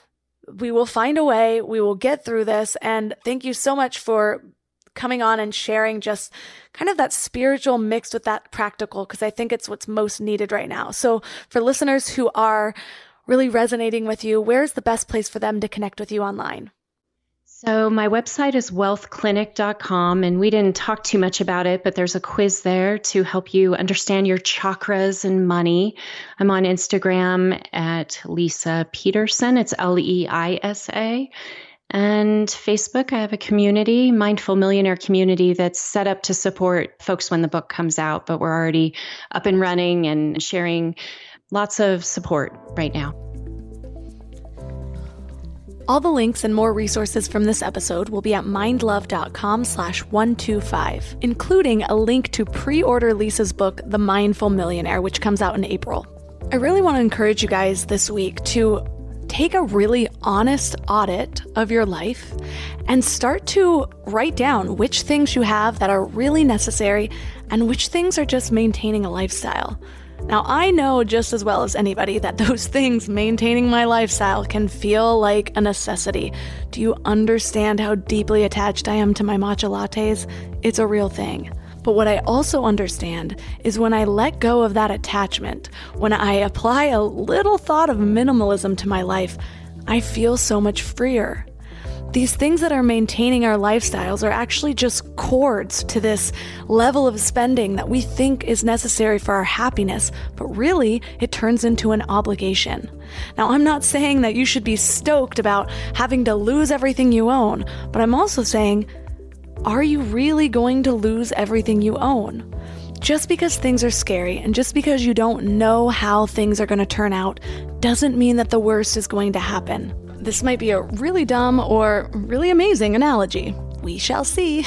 we will find a way. We will get through this. And thank you so much for coming on and sharing just kind of that spiritual mixed with that practical, because I think it's what's most needed right now. So for listeners who are really resonating with you, where's the best place for them to connect with you online? So my website is wealth clinic dot com, and we didn't talk too much about it, but there's a quiz there to help you understand your chakras and money. I'm on Instagram at Leisa Peterson. It's L E I S A. And Facebook, I have a community, Mindful Millionaire community, that's set up to support folks when the book comes out, but we're already up and running and sharing lots of support right now. All the links and more resources from this episode will be at mindlove.com slash 125, including a link to pre-order Lisa's book, The Mindful Millionaire, which comes out in April. I really want to encourage you guys this week to take a really honest audit of your life and start to write down which things you have that are really necessary and which things are just maintaining a lifestyle. Now, I know just as well as anybody that those things, maintaining my lifestyle, can feel like a necessity. Do you understand how deeply attached I am to my matcha lattes? It's a real thing. But what I also understand is when I let go of that attachment, when I apply a little thought of minimalism to my life, I feel so much freer. These things that are maintaining our lifestyles are actually just cords to this level of spending that we think is necessary for our happiness, but really it turns into an obligation. Now, I'm not saying that you should be stoked about having to lose everything you own, but I'm also saying, are you really going to lose everything you own? Just because things are scary and just because you don't know how things are going to turn out doesn't mean that the worst is going to happen. This might be a really dumb or really amazing analogy. We shall see.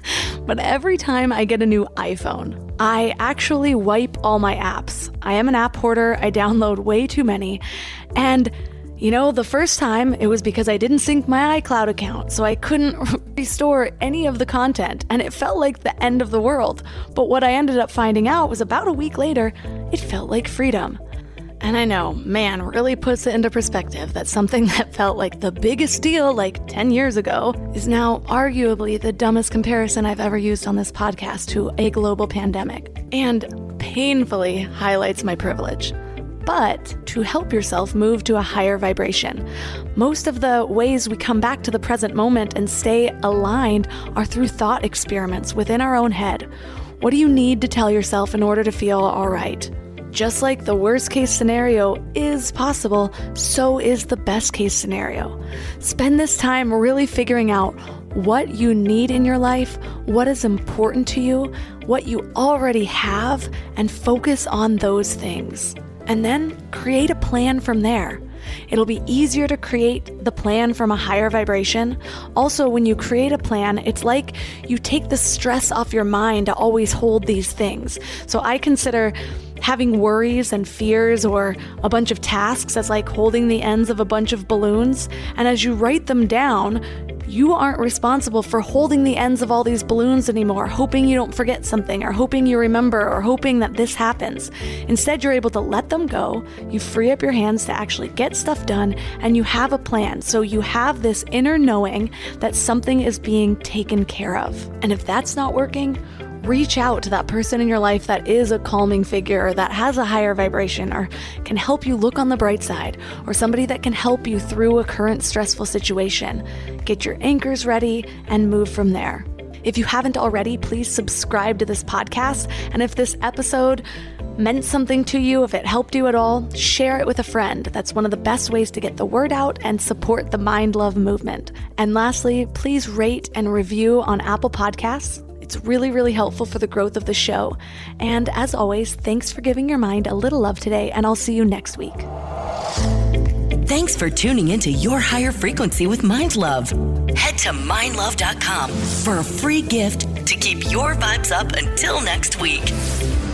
But every time I get a new iPhone, I actually wipe all my apps. I am an app hoarder. I download way too many. And you know, the first time it was because I didn't sync my iCloud account, so I couldn't restore any of the content, and it felt like the end of the world. But what I ended up finding out was about a week later, it felt like freedom. And I know, man, really puts it into perspective that something that felt like the biggest deal like ten years ago is now arguably the dumbest comparison I've ever used on this podcast to a global pandemic, and painfully highlights my privilege. But to help yourself move to a higher vibration, most of the ways we come back to the present moment and stay aligned are through thought experiments within our own head. What do you need to tell yourself in order to feel all right? Just like the worst case scenario is possible, so is the best case scenario. Spend this time really figuring out what you need in your life, what is important to you, what you already have, and focus on those things. And then create a plan from there. It'll be easier to create the plan from a higher vibration. Also, when you create a plan, it's like you take the stress off your mind to always hold these things. So I consider having worries and fears or a bunch of tasks as like holding the ends of a bunch of balloons. And as you write them down, you aren't responsible for holding the ends of all these balloons anymore, hoping you don't forget something or hoping you remember or hoping that this happens. Instead, you're able to let them go. You free up your hands to actually get stuff done, and you have a plan. So you have this inner knowing that something is being taken care of. And if that's not working, reach out to that person in your life that is a calming figure or that has a higher vibration or can help you look on the bright side, or somebody that can help you through a current stressful situation. Get your anchors ready and move from there. If you haven't already, please subscribe to this podcast. And if this episode meant something to you, if it helped you at all, share it with a friend. That's one of the best ways to get the word out and support the Mind Love movement. And lastly, please rate and review on Apple Podcasts. It's really, really helpful for the growth of the show. And as always, thanks for giving your mind a little love today, and I'll see you next week. Thanks for tuning into Your Higher Frequency with Mind Love. Head to mind love dot com for a free gift to keep your vibes up until next week.